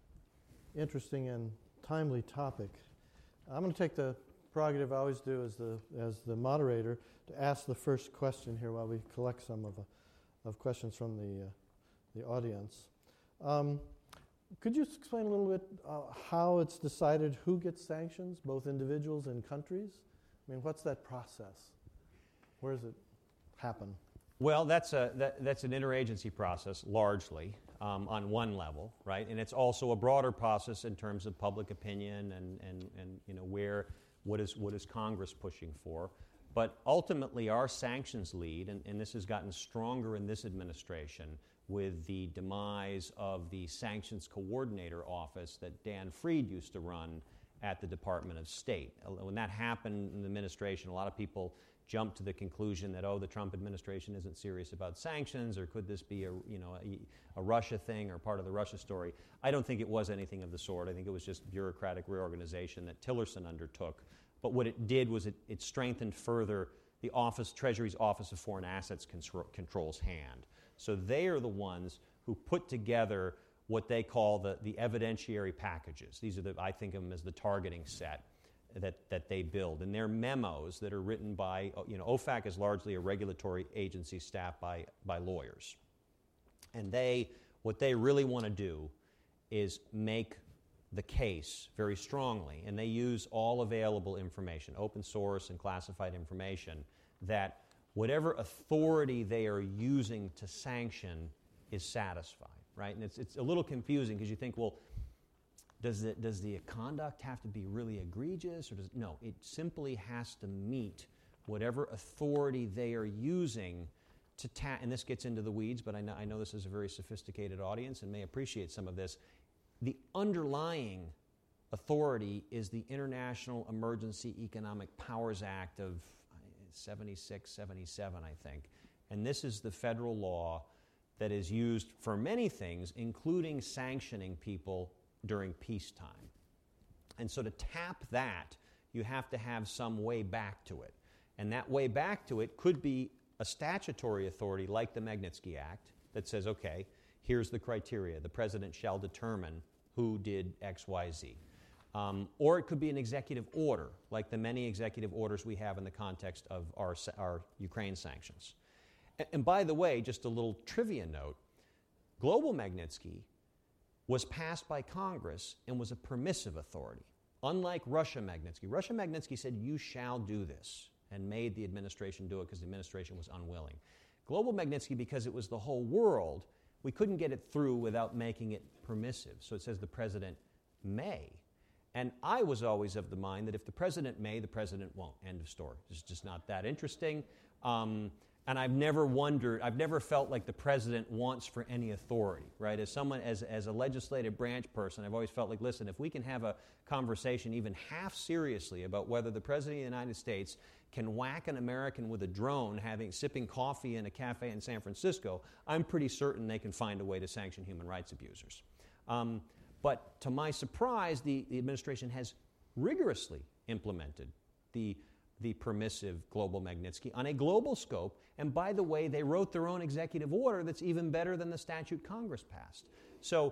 interesting and timely topic. I'm going to take the prerogative I always do as the as the moderator to ask the first question here while we collect some of, uh, of questions from the uh, the audience. Um, could you explain a little bit uh, how it's decided who gets sanctions, both individuals and countries? I mean, what's that process? Where does it happen? Well, that's a that, that's an interagency process, largely, um, on one level, right? And it's also a broader process in terms of public opinion and and, and you know where what is what is Congress pushing for. But ultimately, our sanctions lead, and, and this has gotten stronger in this administration with the demise of the Sanctions Coordinator Office that Dan Fried used to run at the Department of State. When that happened in the administration, a lot of people jumped to the conclusion that, oh, the Trump administration isn't serious about sanctions, or could this be a, you know, a, a Russia thing or part of the Russia story? I don't think it was anything of the sort. I think it was just bureaucratic reorganization that Tillerson undertook. But what it did was it, it strengthened further the office, Treasury's Office of Foreign Assets Control, Control's hand. So they are the ones who put together what they call the, the evidentiary packages. These are the, I think of them as the targeting set that, that they build. And they're memos that are written by, you know, O F A C is largely a regulatory agency staffed by, by lawyers. And they, what they really want to do is make the case very strongly, and they use all available information, open source and classified information, that whatever authority they are using to sanction is satisfied, right? And it's it's a little confusing because you think, well, does the, does the conduct have to be really egregious? Or does no, it simply has to meet whatever authority they are using to ta- and this gets into the weeds, but I know, I know this is a very sophisticated audience and may appreciate some of this. The underlying authority is the International Emergency Economic Powers Act of seventy-six, seventy-seven, I think. And this is the federal law that is used for many things, including sanctioning people during peacetime. And so to tap that, you have to have some way back to it. And that way back to it could be a statutory authority like the Magnitsky Act that says, okay, here's the criteria. The president shall determine who did X, Y, Z. Um, or it could be an executive order, like the many executive orders we have in the context of our, our Ukraine sanctions. And, and by the way, just a little trivia note, Global Magnitsky was passed by Congress and was a permissive authority, unlike Russia Magnitsky. Russia Magnitsky said, you shall do this, and made the administration do it because the administration was unwilling. Global Magnitsky, because it was the whole world, we couldn't get it through without making it permissive. So it says the president may. And I was always of the mind that if the president may, the president won't. End of story. It's just not that interesting. Um, and I've never wondered, I've never felt like the president wants for any authority, right? As someone, as, as a legislative branch person, I've always felt like, listen, if we can have a conversation even half seriously about whether the president of the United States can whack an American with a drone having sipping coffee in a cafe in San Francisco, I'm pretty certain they can find a way to sanction human rights abusers. Um, but to my surprise, the, the administration has rigorously implemented the, the permissive global Magnitsky on a global scope. And by the way, they wrote their own executive order that's even better than the statute Congress passed. So,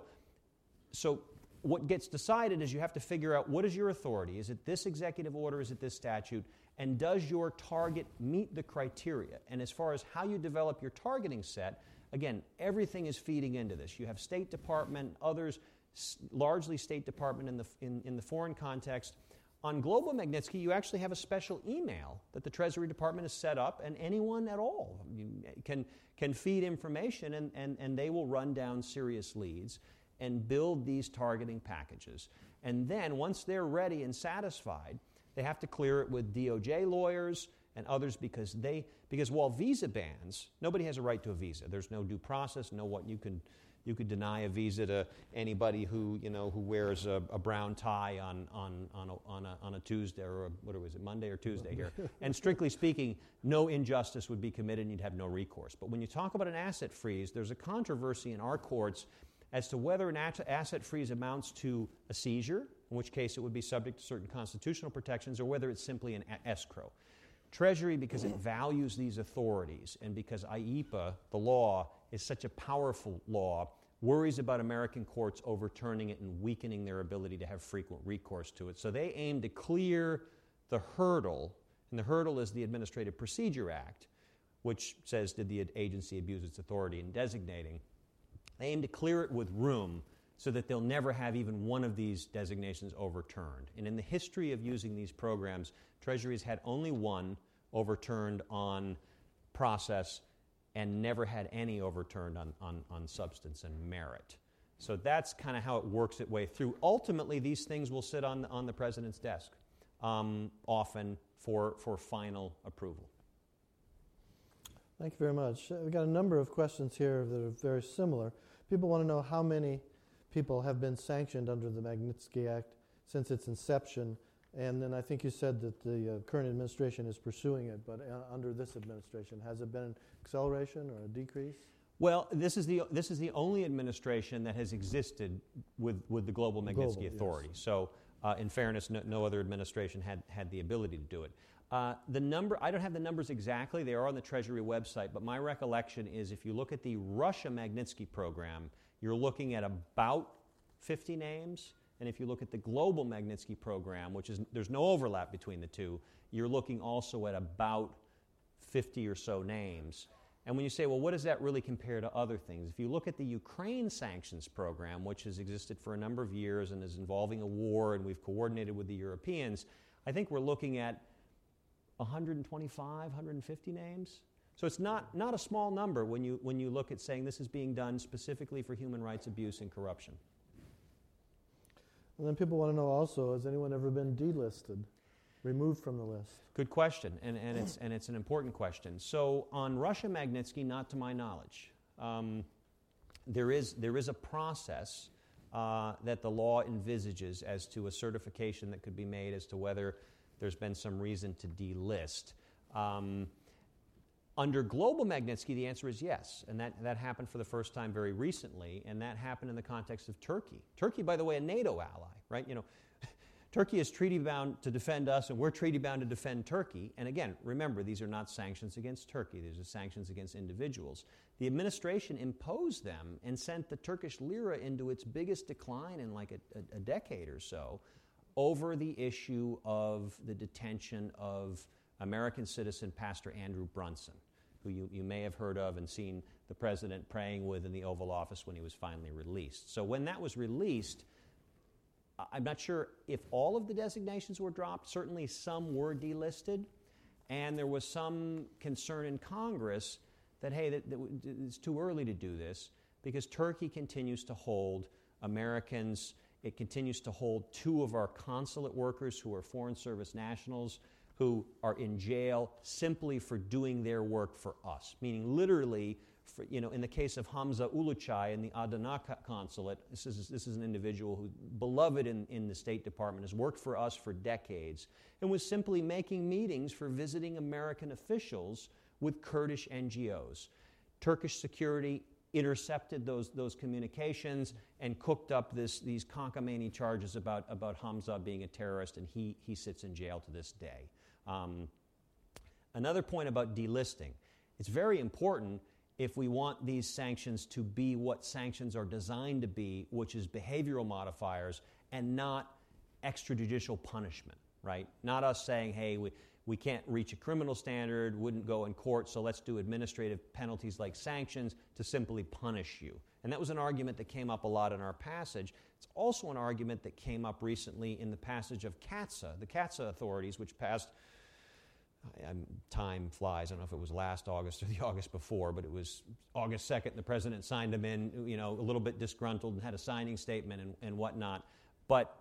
so what gets decided is you have to figure out what is your authority. Is it this executive order? Is it this statute? And does your target meet the criteria? And as far as how you develop your targeting set, again, everything is feeding into this. You have State Department, others, s- largely State Department in the, in, in the foreign context. On Global Magnitsky, you actually have a special email that the Treasury Department has set up, and anyone at all can, can feed information, and, and, and they will run down serious leads and build these targeting packages. And then, once they're ready and satisfied, they have to clear it with D O J lawyers and others because they because while visa bans, nobody has a right to a visa. There's no due process, no what you can you could deny a visa to anybody who you know who wears a, a brown tie on on on a, on a on a Tuesday or a, what was it Monday or Tuesday here. And strictly speaking, no injustice would be committed and you'd have no recourse. But when you talk about an asset freeze, there's a controversy in our courts as to whether an asset freeze amounts to a seizure, in which case it would be subject to certain constitutional protections, or whether it's simply an escrow. Treasury, because it values these authorities and because I E P A, the law, is such a powerful law, worries about American courts overturning it and weakening their ability to have frequent recourse to it. So they aim to clear the hurdle, and the hurdle is the Administrative Procedure Act, which says, did the agency abuse its authority in designating? They aim to clear it with room so that they'll never have even one of these designations overturned. And in the history of using these programs, Treasury has had only one overturned on process and never had any overturned on, on, on substance and merit. So that's kind of how it works its way through. Ultimately, these things will sit on, on the president's desk, um, often for, for final approval. Thank you very much. Uh, We've got a number of questions here that are very similar. People want to know how many people have been sanctioned under the Magnitsky Act since its inception, and then I think you said that the uh, current administration is pursuing it, but uh, under this administration, has it been an acceleration or a decrease? Well, this is the this is the only administration that has existed with, with the Global Magnitsky Global, Authority. Yes. So, uh, in fairness, no, no other administration had, had the ability to do it. Uh, the number, I don't have the numbers exactly, they are on the Treasury website, but my recollection is if you look at the Russia Magnitsky program, you're looking at about fifty names, and if you look at the Global Magnitsky program, which is, there's no overlap between the two, you're looking also at about fifty or so names. And when you say, well, what does that really compare to other things? If you look at the Ukraine sanctions program, which has existed for a number of years and is involving a war, and we've coordinated with the Europeans, I think we're looking at one hundred twenty-five, one hundred fifty names. So it's not, not a small number when you, when you look at saying this is being done specifically for human rights abuse and corruption. And then people want to know also, has anyone ever been delisted, removed from the list? Good question, and, and, it's, and it's an important question. So on Russia Magnitsky, not to my knowledge. Um, there is, there is a process uh, that the law envisages as to a certification that could be made as to whether there's been some reason to delist. Um, under Global Magnitsky, the answer is yes, and that, that happened for the first time very recently, and that happened in the context of Turkey. Turkey, by the way, a NATO ally, right? You know, Turkey is treaty-bound to defend us, and we're treaty-bound to defend Turkey. And again, remember, these are not sanctions against Turkey. These are sanctions against individuals. The administration imposed them and sent the Turkish lira into its biggest decline in like a, a, a decade or so over the issue of the detention of American citizen Pastor Andrew Brunson, who you, you may have heard of and seen the president praying with in the Oval Office when he was finally released. So when that was released, I'm not sure if all of the designations were dropped. Certainly some were delisted, and there was some concern in Congress that, hey, that, that it's too early to do this. because Turkey continues to hold Americans. It continues to hold two of our consulate workers who are Foreign Service nationals who are in jail simply for doing their work for us, meaning literally, for, you know, in the case of Hamza Uluçay in the Adana consulate, this is, this is an individual who, beloved in, in the State Department, has worked for us for decades, and was simply making meetings for visiting American officials with Kurdish N G Os. Turkish security intercepted those, those communications and cooked up this, these cockamamie charges about, about Hamza being a terrorist, and he, he sits in jail to this day. Um, another point about delisting. It's very important if we want these sanctions to be what sanctions are designed to be, which is behavioral modifiers and not extrajudicial punishment, right? Not us saying, hey, we, we can't reach a criminal standard, wouldn't go in court, so let's do administrative penalties like sanctions to simply punish you. And that was an argument that came up a lot in our passage. It's also an argument that came up recently in the passage of CAATSA, the CAATSA authorities, which passed, I'm, time flies, I don't know if it was last August or the August before, but it was August second, and the president signed them in, you know, a little bit disgruntled and had a signing statement and, and whatnot. But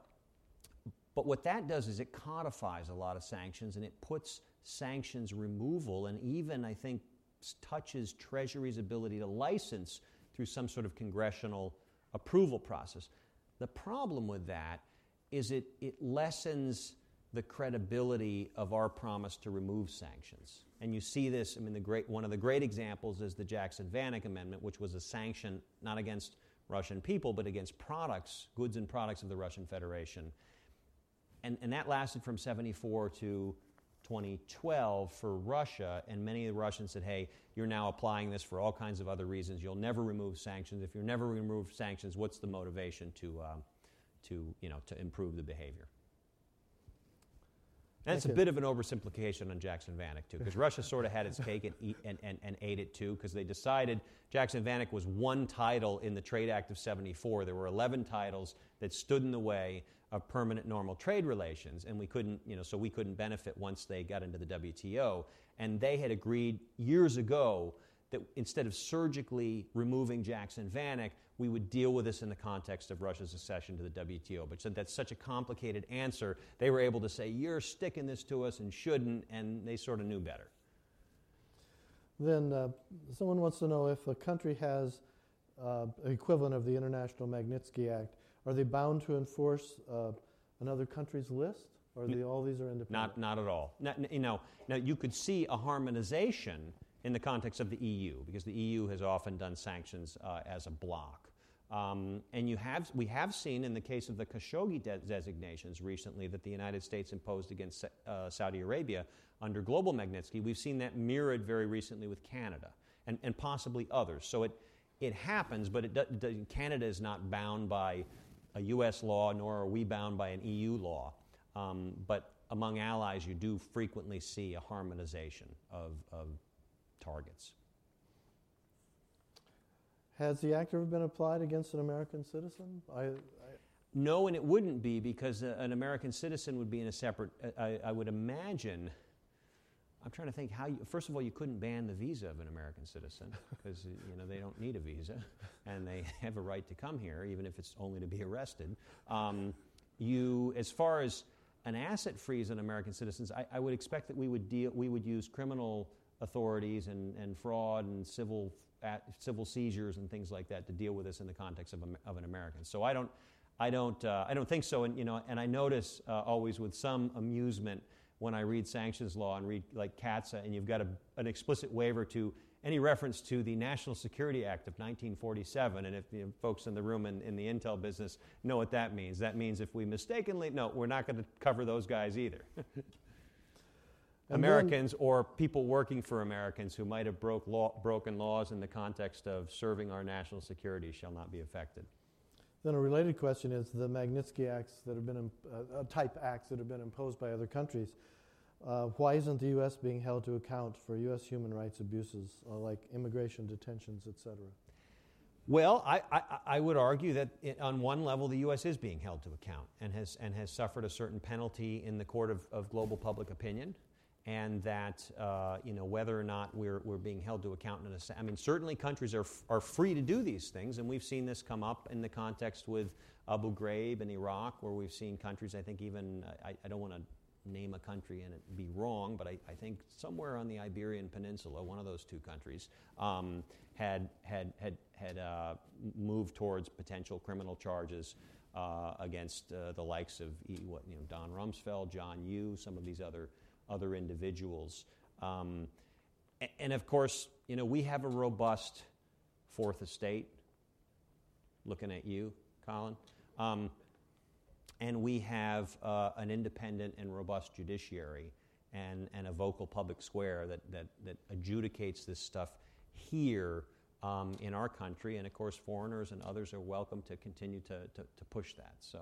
But what that does is it codifies a lot of sanctions, and it puts sanctions removal and even, I think, touches Treasury's ability to license through some sort of congressional approval process. The problem with that is it, it lessens the credibility of our promise to remove sanctions. And you see this, I mean, the great, one of the great examples is the Jackson-Vanik Amendment, which was a sanction not against Russian people, but against products, goods and products of the Russian Federation. And, and that lasted from seventy-four to twenty twelve for Russia, and many of the Russians said, hey, you're now applying this for all kinds of other reasons. You'll never remove sanctions. If you're never remove sanctions, what's the motivation to, um, to, you know, to improve the behavior? And it's a bit of an oversimplification on Jackson-Vanik, too, because Russia sort of had its cake and, eat, and, and, and ate it, too, because they decided Jackson-Vanik was one title in the Trade Act of seventy-four. There were eleven titles that stood in the way of permanent normal trade relations, and we couldn't, you know, so we couldn't benefit once they got into the W T O. And they had agreed years ago that instead of surgically removing Jackson-Vanik, we would deal with this in the context of Russia's accession to the W T O. But since that's such a complicated answer, they were able to say, you're sticking this to us and shouldn't, and they sort of knew better. Then uh, someone wants to know if a country has uh, an equivalent of the International Magnitsky Act, are they bound to enforce uh, another country's list, or are they, all these are independent? Not, not at all. Not, you know, now, you could see a harmonization in the context of the E U, because the E U has often done sanctions uh, as a bloc. Um, and you have, we have seen in the case of the Khashoggi de- designations recently that the United States imposed against uh, Saudi Arabia under Global Magnitsky. We've seen that mirrored very recently with Canada and, and possibly others. So it, it happens, but it do, do, Canada is not bound by a U S law, nor are we bound by an E U law. Um, but among allies, you do frequently see a harmonization of, of targets. Has the act ever been applied against an American citizen? I, I No, and it wouldn't be, because uh, an American citizen would be in a separate, uh, I, I would imagine, I'm trying to think how you, first of all, you couldn't ban the visa of an American citizen, because you know they don't need a visa, and they have a right to come here, even if it's only to be arrested. Um, you, as far as an asset freeze on American citizens, I, I would expect that we would deal, we would use criminal authorities and, and fraud and civil at, civil seizures and things like that to deal with this in the context of, a, of an American. So I don't, I don't, uh, I don't think so. And you know, and I notice uh, always with some amusement when I read sanctions law and read like CAATSA, and you've got a, an explicit waiver to any reference to the National Security Act of nineteen forty-seven. And if you know, folks in the room in, in the intel business know what that means, that means if we mistakenly, no, we're not going to cover those guys either. Americans then, or people working for Americans who might have broke law, broken laws in the context of serving our national security shall not be affected. Then a related question is the Magnitsky Acts that have been, uh, type acts that have been imposed by other countries. Uh, why isn't the U S being held to account for U S human rights abuses uh, like immigration detentions, et cetera? Well, I, I, I would argue that it, on one level the U S is being held to account and has, and has suffered a certain penalty in the court of, of global public opinion. and that uh, you know whether or not we're we're being held to account in a. I mean, certainly countries are f- are free to do these things, and we've seen this come up in the context with Abu Ghraib in Iraq, where we've seen countries. I think even I, I don't want to name a country and it be wrong, but I, I think somewhere on the Iberian Peninsula, one of those two countries, um, had had had had uh, moved towards potential criminal charges uh, against uh, the likes of what you know Don Rumsfeld, John Yoo, some of these other other individuals, um, and, and of course, you know we have a robust Fourth Estate. Looking at you, Colin. Um, And we have uh, an independent and robust judiciary and, and a vocal public square that, that, that adjudicates this stuff here um, in our country. And of course, foreigners and others are welcome to continue to, to, to push that. So,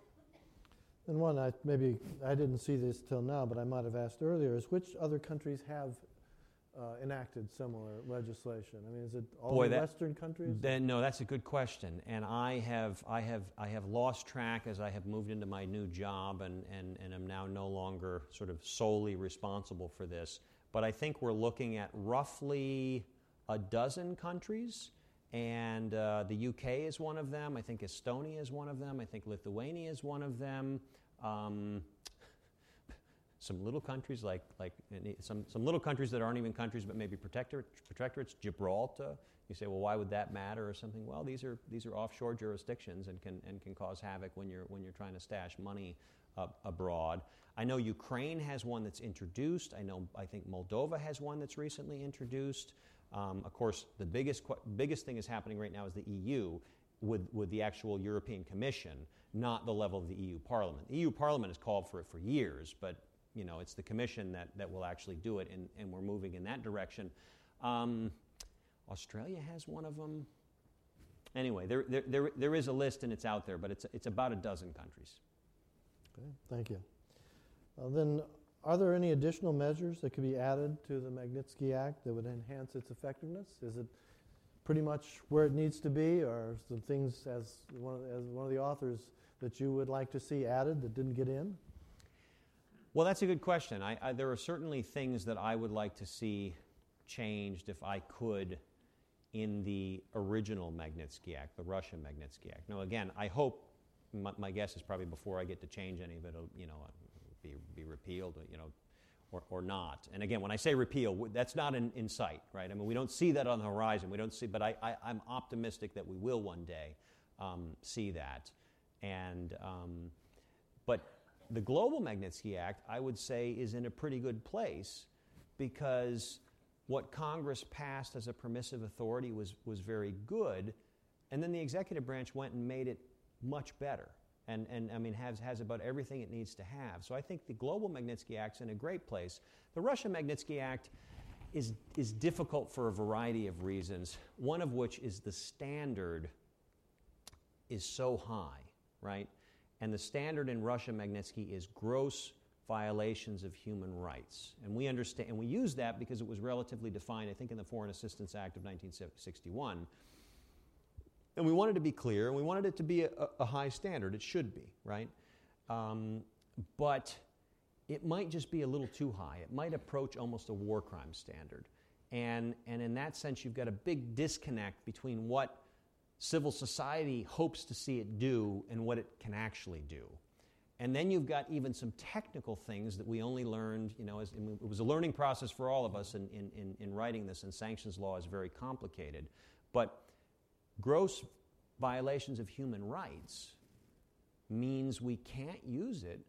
And one, I, maybe I didn't see this till now, but I might have asked earlier, is which other countries have Uh, enacted similar legislation? I mean, is it all Boy, the that, Western countries? Then, no, that's a good question, and I have, I have, I have lost track as I have moved into my new job, and and and am now no longer sort of solely responsible for this. But I think we're looking at roughly a dozen countries, and uh, the U K is one of them. I think Estonia is one of them. I think Lithuania is one of them. Um, Some little countries like like some some little countries that aren't even countries but maybe protectorate, protectorates. Gibraltar. You say, well, why would that matter or something? Well, these are these are offshore jurisdictions and can and can cause havoc when you're when you're trying to stash money uh, abroad. I know Ukraine has one that's introduced. I know I think Moldova has one that's recently introduced. Um, of course, the biggest biggest thing is happening right now is the E U with with the actual European Commission, not the level of the E U Parliament. The E U Parliament has called for it for years, but you know, it's the Commission that, that will actually do it, and, and we're moving in that direction. Um, Australia has one of them. Anyway, there, there, there, there is a list, and it's out there, but it's, it's about a dozen countries. Okay, thank you. Uh, then, are there any additional measures that could be added to the Magnitsky Act that would enhance its effectiveness? Is it pretty much where it needs to be, or some things, as one of, as one of the authors, that you would like to see added that didn't get in? Well, that's a good question. I, I, there are certainly things that I would like to see changed if I could in the original Magnitsky Act, the Russian Magnitsky Act. Now, again, I hope, my, my guess is probably before I get to change any of it, it'll, you know, be, be repealed, you know, or, or not. And again, when I say repeal, that's not in, in sight, right? I mean, we don't see that on the horizon. We don't see, but I, I, I'm optimistic that we will one day um, see that. And, um, but the Global Magnitsky Act, I would say, is in a pretty good place because what Congress passed as a permissive authority was, was very good, and then the executive branch went and made it much better, and, and I mean, has, has about everything it needs to have. So I think the Global Magnitsky Act's in a great place. The Russian Magnitsky Act is, is difficult for a variety of reasons, one of which is the standard is so high, right? And the standard in Russia Magnitsky is gross violations of human rights. And we understand, and we use that because it was relatively defined, I think, in the Foreign Assistance Act of nineteen sixty-one. And we wanted to be clear, and we wanted it to be a, a high standard. It should be, right? Um, but it might just be a little too high. It might approach almost a war crime standard. And, and in that sense, you've got a big disconnect between what civil society hopes to see it do and what it can actually do. And then you've got even some technical things that we only learned, you know, as, it was a learning process for all of us in, in, in writing this, and sanctions law is very complicated. But gross violations of human rights means we can't use it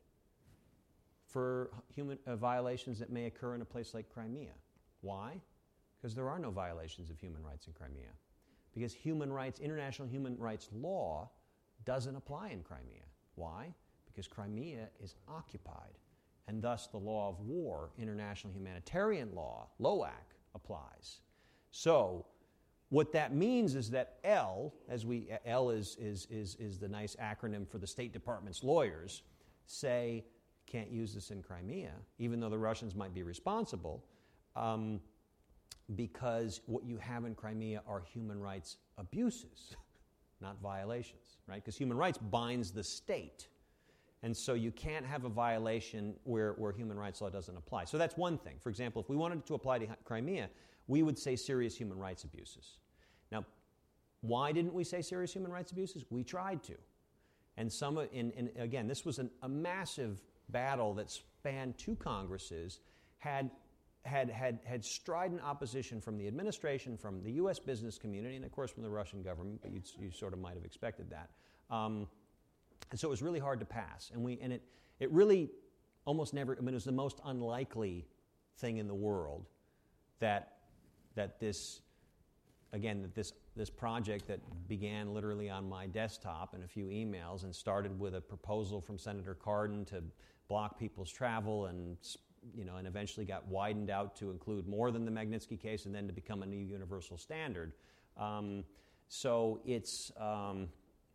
for human uh, violations that may occur in a place like Crimea. Why? Because there are no violations of human rights in Crimea. Because human rights, international human rights law doesn't apply in Crimea. Why? Because Crimea is occupied, and thus the law of war, international humanitarian law, LOAC, applies. So what that means is that L, as we, L is, is, is, is the nice acronym for the State Department's lawyers, say, can't use this in Crimea, even though the Russians might be responsible, um, because what you have in Crimea are human rights abuses, not violations, right? Because human rights binds the state. And so you can't have a violation where, where human rights law doesn't apply. So that's one thing. For example, if we wanted it to apply to Crimea, we would say serious human rights abuses. Now, why didn't we say serious human rights abuses? We tried to. And some, in, in, again, this was an, a massive battle that spanned two Congresses, had, had, had, had strident opposition from the administration, from the U S business community, and of course from the Russian government, but you, you sort of might have expected that. Um, And so it was really hard to pass. And we and it it really almost never, I mean, it was the most unlikely thing in the world that that this, again, that this this project that began literally on my desktop and a few emails and started with a proposal from Senator Cardin to block people's travel and, you know, and eventually got widened out to include more than the Magnitsky case and then to become a new universal standard. Um, so it's... Um,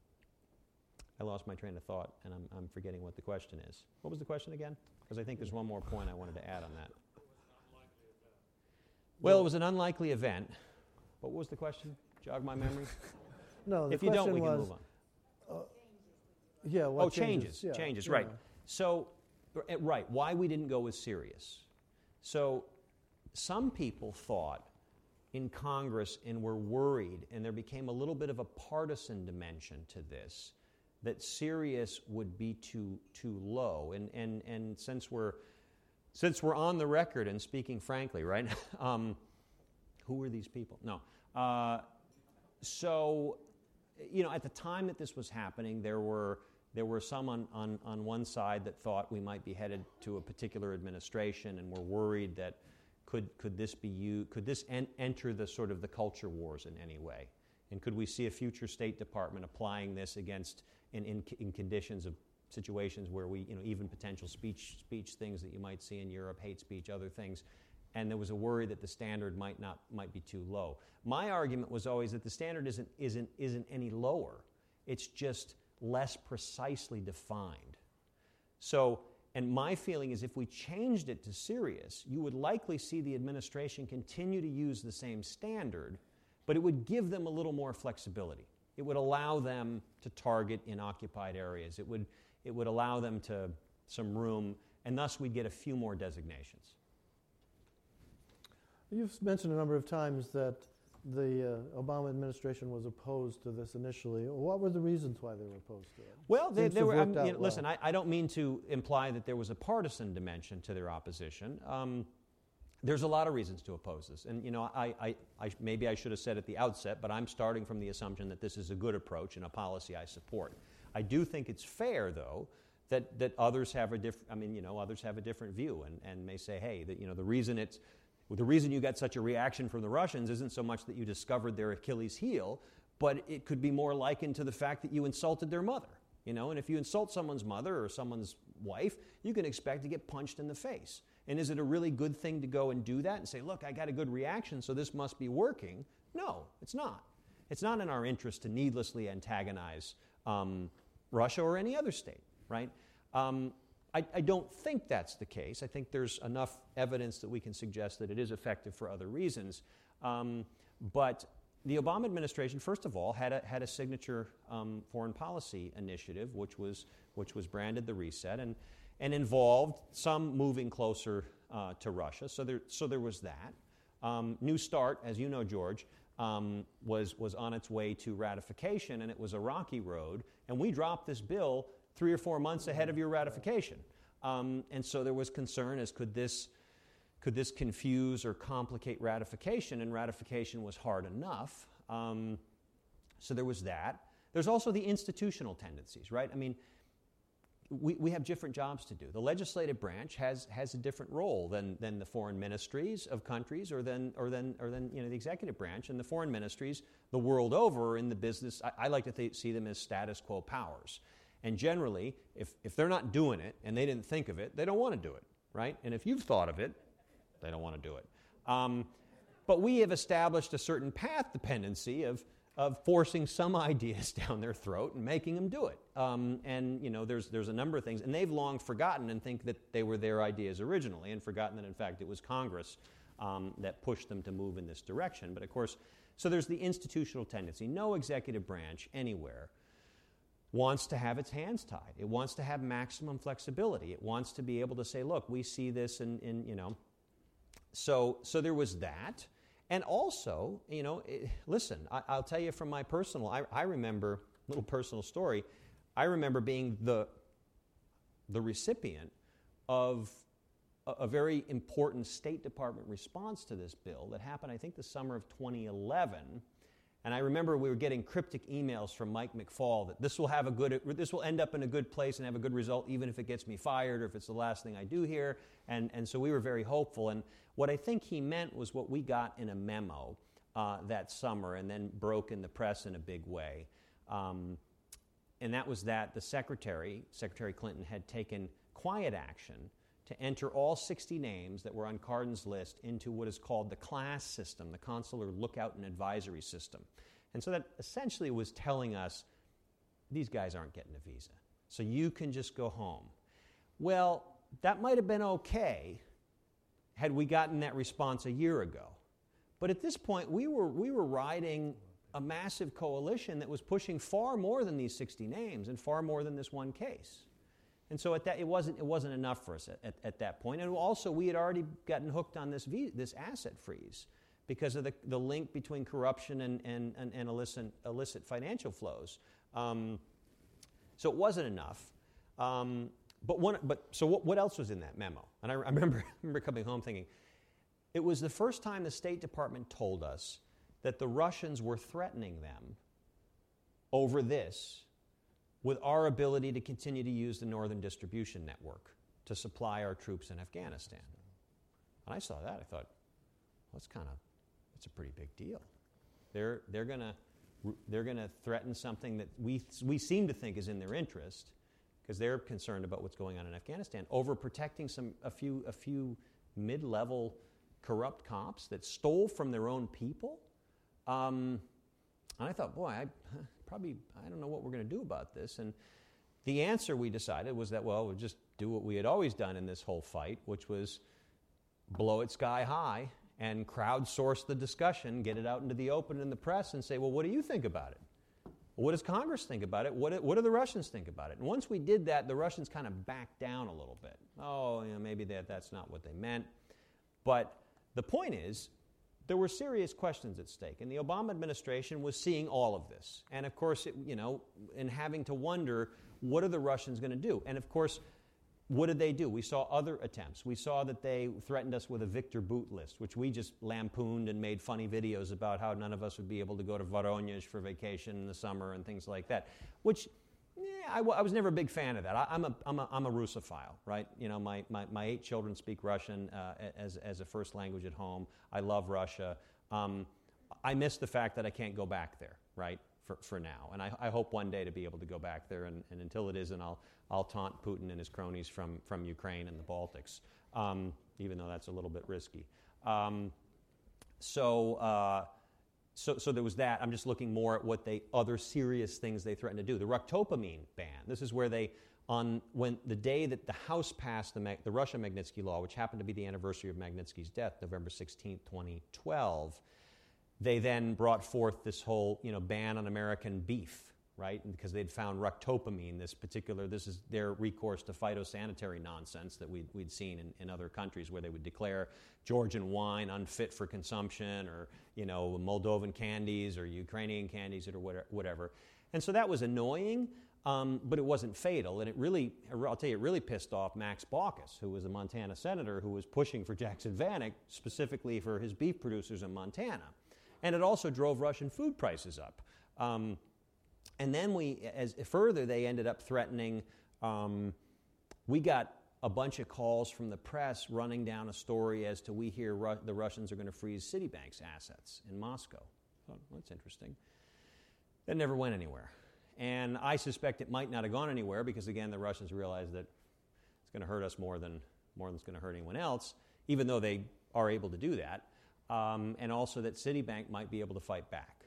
I lost my train of thought, and I'm, I'm forgetting what the question is. What was the question again? Because I think there's one more point I wanted to add on that. Well, it was an unlikely event. What was the question? Jog my memory. No, the if you question don't, we was, can move on. Uh, yeah, what oh, changes, changes, yeah, changes, yeah. right. So, right, why we didn't go with serious. So, some people thought in Congress and were worried, and there became a little bit of a partisan dimension to this, that serious would be too too low. And and and since we're since we're on the record and speaking frankly, right? um, who are these people? No. Uh, so, you know, at the time that this was happening, there were there were some on, on, on one side that thought we might be headed to a particular administration and were worried that could could this be you could this en- enter the sort of the culture wars in any way? And could we see a future State Department applying this against in, in, in conditions of situations where we, you know, even potential speech speech things that you might see in Europe, hate speech, other things, and there was a worry that the standard might not might be too low. My argument was always that the standard isn't isn't isn't any lower. It's just less precisely defined. So, and my feeling is if we changed it to serious, you would likely see the administration continue to use the same standard, but it would give them a little more flexibility. It would allow them to target in occupied areas. It would, it would allow them to some room, and thus we'd get a few more designations. You've mentioned a number of times that the uh, Obama administration was opposed to this initially. What were the reasons why they were opposed to it? Well, they, Seems they to were. have Um, worked you out know, listen, well. I, I don't mean to imply that there was a partisan dimension to their opposition. Um, There's a lot of reasons to oppose this. And, you know, I, I, I, maybe I should have said at the outset, but I'm starting from the assumption that this is a good approach and a policy I support. I do think it's fair, though, that, that others have a different, I mean, you know, others have a different view and, and may say, hey, that, you know, the reason it's, the reason you got such a reaction from the Russians isn't so much that you discovered their Achilles heel, but it could be more likened to the fact that you insulted their mother, you know, and if you insult someone's mother or someone's wife, you can expect to get punched in the face. And is it a really good thing to go and do that and say, look, I got a good reaction, so this must be working? No, it's not. It's not in our interest to needlessly antagonize um, Russia or any other state, right? Um, I, I don't think that's the case. I think there's enough evidence that we can suggest that it is effective for other reasons. Um, but the Obama administration, first of all, had a, had a signature um, foreign policy initiative, which was, which was branded the Reset, and and involved some moving closer uh, to Russia. So there, so there was that. Um, New START, as you know, George, um, was, was on its way to ratification, and it was a rocky road. And we dropped this bill three or four months ahead of your ratification. Um, and so there was concern as could this, could this confuse or complicate ratification, and ratification was hard enough. Um, so there was that. There's also the institutional tendencies, right? I mean, We, we have different jobs to do. The legislative branch has, has a different role than, than the foreign ministries of countries or than, or than, or than you know, the executive branch. And the foreign ministries, the world over, are in the business, I, I like to th- see them as status quo powers. And generally, if, if they're not doing it and they didn't think of it, they don't want to do it, right? And if you've thought of it, they don't want to do it. Um, but we have established a certain path dependency of of forcing some ideas down their throat and making them do it. Um, and, you know, there's there's a number of things. And they've long forgotten and think that they were their ideas originally and forgotten that, in fact, it was Congress um, that pushed them to move in this direction. But, of course, so there's the institutional tendency. No executive branch anywhere wants to have its hands tied. It wants to have maximum flexibility. It wants to be able to say, look, we see this in, in you know. So, so there was that. And also, you know, it, listen, I, I'll tell you from my personal, I, I remember, a little personal story, I remember being the, the recipient of a, a very important State Department response to this bill that happened, I think, the summer of twenty eleven. And I remember we were getting cryptic emails from Mike McFaul that this will have a good, this will end up in a good place and have a good result, even if it gets me fired or if it's the last thing I do here. And, and so we were very hopeful. And what I think he meant was what we got in a memo uh, that summer and then broke in the press in a big way. Um, and that was that the Secretary, Secretary Clinton, had taken quiet action to enter all sixty names that were on Cardin's list into what is called the CLASS system, the Consular Lookout and Advisory System. And so that essentially was telling us, these guys aren't getting a visa, so you can just go home. Well, that might have been okay had we gotten that response a year ago. But at this point, we were, we were riding a massive coalition that was pushing far more than these sixty names and far more than this one case. And so at that, it wasn't it wasn't enough for us at, at, at that point. And also, we had already gotten hooked on this v, this asset freeze because of the, the link between corruption and, and, and, and illicit, illicit financial flows. Um, so it wasn't enough. Um, but one, but so what, what else was in that memo? And I, I remember I remember coming home thinking, it was the first time the State Department told us that the Russians were threatening them over this, with our ability to continue to use the Northern Distribution Network to supply our troops in Afghanistan. And I saw that, I thought, well, that's kind of, that's a pretty big deal. They're, they're going to they're going to threaten something that we, we seem to think is in their interest, because they're concerned about what's going on in Afghanistan, over protecting some a few a few mid-level corrupt cops that stole from their own people. Um, and I thought, boy, I probably, I don't know what we're going to do about this. And the answer we decided was that, well, we'll just do what we had always done in this whole fight, which was blow it sky high and crowdsource the discussion, get it out into the open in the press and say, well, what do you think about it? What does Congress think about it? What, what do the Russians think about it? And once we did that, the Russians kind of backed down a little bit. Oh, you know, maybe that, that's not what they meant. But the point is, there were serious questions at stake, and the Obama administration was seeing all of this. And of course, it, you know, and having to wonder, what are the Russians going to do? And of course, what did they do? We saw other attempts. We saw that they threatened us with a Victor Bout list, which we just lampooned and made funny videos about how none of us would be able to go to Voronezh for vacation in the summer and things like that, which yeah, I, w- I was never a big fan of that. I, I'm, a, I'm, a, I'm a Russophile, right? You know, my, my, my eight children speak Russian uh, as, as a first language at home. I love Russia. Um, I miss the fact that I can't go back there, right, for, for now. And I, I hope one day to be able to go back there, and, and until it isn't, I'll, I'll taunt Putin and his cronies from, from Ukraine and the Baltics, um, even though that's a little bit risky. Um, so... Uh, So, so there was that. I'm just looking more at what they other serious things they threatened to do. The ractopamine ban. This is where they, on when the day that the House passed the, the Russia Magnitsky Law, which happened to be the anniversary of Magnitsky's death, November sixteenth, twenty twelve, they then brought forth this whole, you know, ban on American beef, right? And because they'd found ractopamine, this particular, this is their recourse to phytosanitary nonsense that we'd, we'd seen in, in other countries, where they would declare Georgian wine unfit for consumption, or, you know, Moldovan candies or Ukrainian candies or whatever. And so that was annoying, um, but it wasn't fatal. And it really, I'll tell you, it really pissed off Max Baucus, who was a Montana senator who was pushing for Jackson Vanik specifically for his beef producers in Montana. And it also drove Russian food prices up. Um, And then we, as further, they ended up threatening, um, we got a bunch of calls from the press running down a story as to, we hear Ru- the Russians are going to freeze Citibank's assets in Moscow. Oh, well, that's interesting. That never went anywhere. And I suspect it might not have gone anywhere because, again, the Russians realized that it's going to hurt us more than, more than it's going to hurt anyone else, even though they are able to do that, um, and also that Citibank might be able to fight back.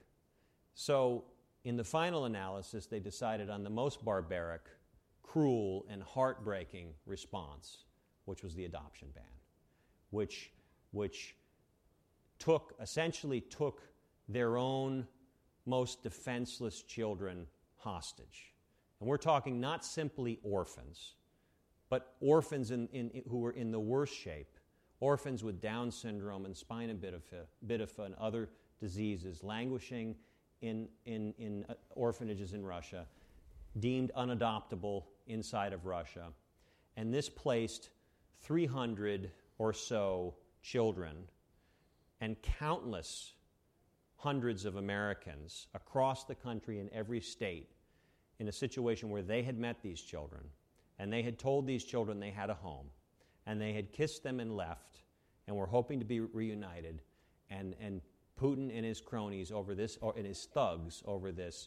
So in the final analysis, they decided on the most barbaric, cruel, and heartbreaking response, which was the adoption ban, which, which took, essentially took their own most defenseless children hostage And we're talking not simply orphans, but orphans in, in, who were in the worst shape, orphans with Down syndrome and spina bifida, bifida and other diseases, languishing in, in, in orphanages in Russia, deemed unadoptable inside of Russia. And this placed three hundred or so children and countless hundreds of Americans across the country in every state in a situation where they had met these children and they had told these children they had a home and they had kissed them and left and were hoping to be reunited, and, and Putin and his cronies over this, or and his thugs over this,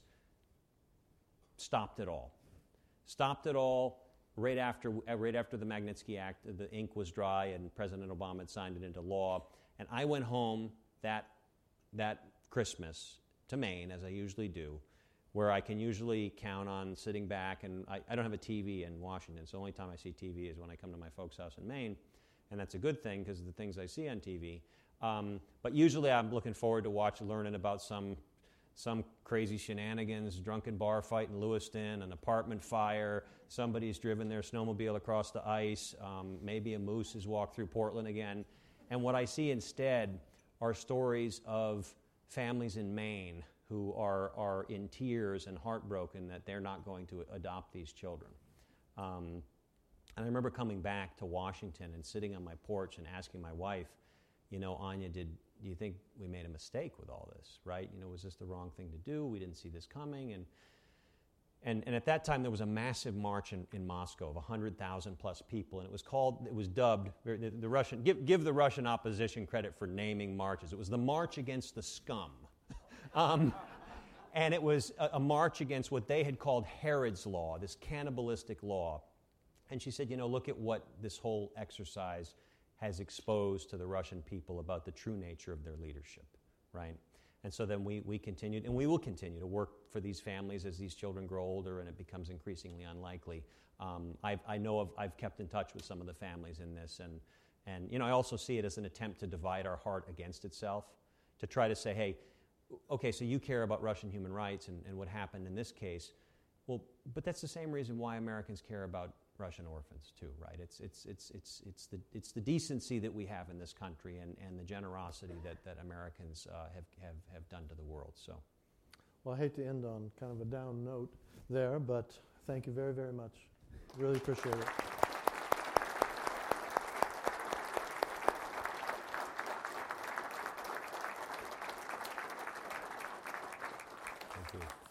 stopped it all. Stopped it all right after, right after the Magnitsky Act. The ink was dry and President Obama had signed it into law. And I went home that, that Christmas to Maine, as I usually do, where I can usually count on sitting back, and I, I don't have a T V in Washington, so the only time I see T V is when I come to my folks' house in Maine, and that's a good thing because of the things I see on T V. Um, but usually I'm looking forward to watch, learning about some some crazy shenanigans, drunken bar fight in Lewiston, an apartment fire, somebody's driven their snowmobile across the ice, um, maybe a moose has walked through Portland again. And what I see instead are stories of families in Maine who are, are in tears and heartbroken that they're not going to adopt these children. Um, and I remember coming back to Washington and sitting on my porch and asking my wife, you know, Anya, did do you think we made a mistake with all this, right? You know, was this the wrong thing to do? We didn't see this coming. And and, and at that time, there was a massive march in, in Moscow of one hundred thousand plus people, and it was called, it was dubbed, the, the Russian, give, give the Russian opposition credit for naming marches. It was the March Against the Scum. um, and it was a, a march against what they had called Herod's Law, this cannibalistic law. And she said, you know, look at what this whole exercise has exposed to the Russian people about the true nature of their leadership, right? And so then we, we continued, and we will continue to work for these families as these children grow older and it becomes increasingly unlikely. Um, I've, I know of, I've kept in touch with some of the families in this, and, and you know, I also see it as an attempt to divide our heart against itself, to try to say, hey, okay, so you care about Russian human rights and, and what happened in this case. Well, but that's the same reason why Americans care about Russian orphans too, right? It's it's it's it's it's the it's the decency that we have in this country and, and the generosity that, that Americans uh, have, have have done to the world. So, well, I hate to end on kind of a down note there, but thank you very, very much. Really appreciate it. Thank you.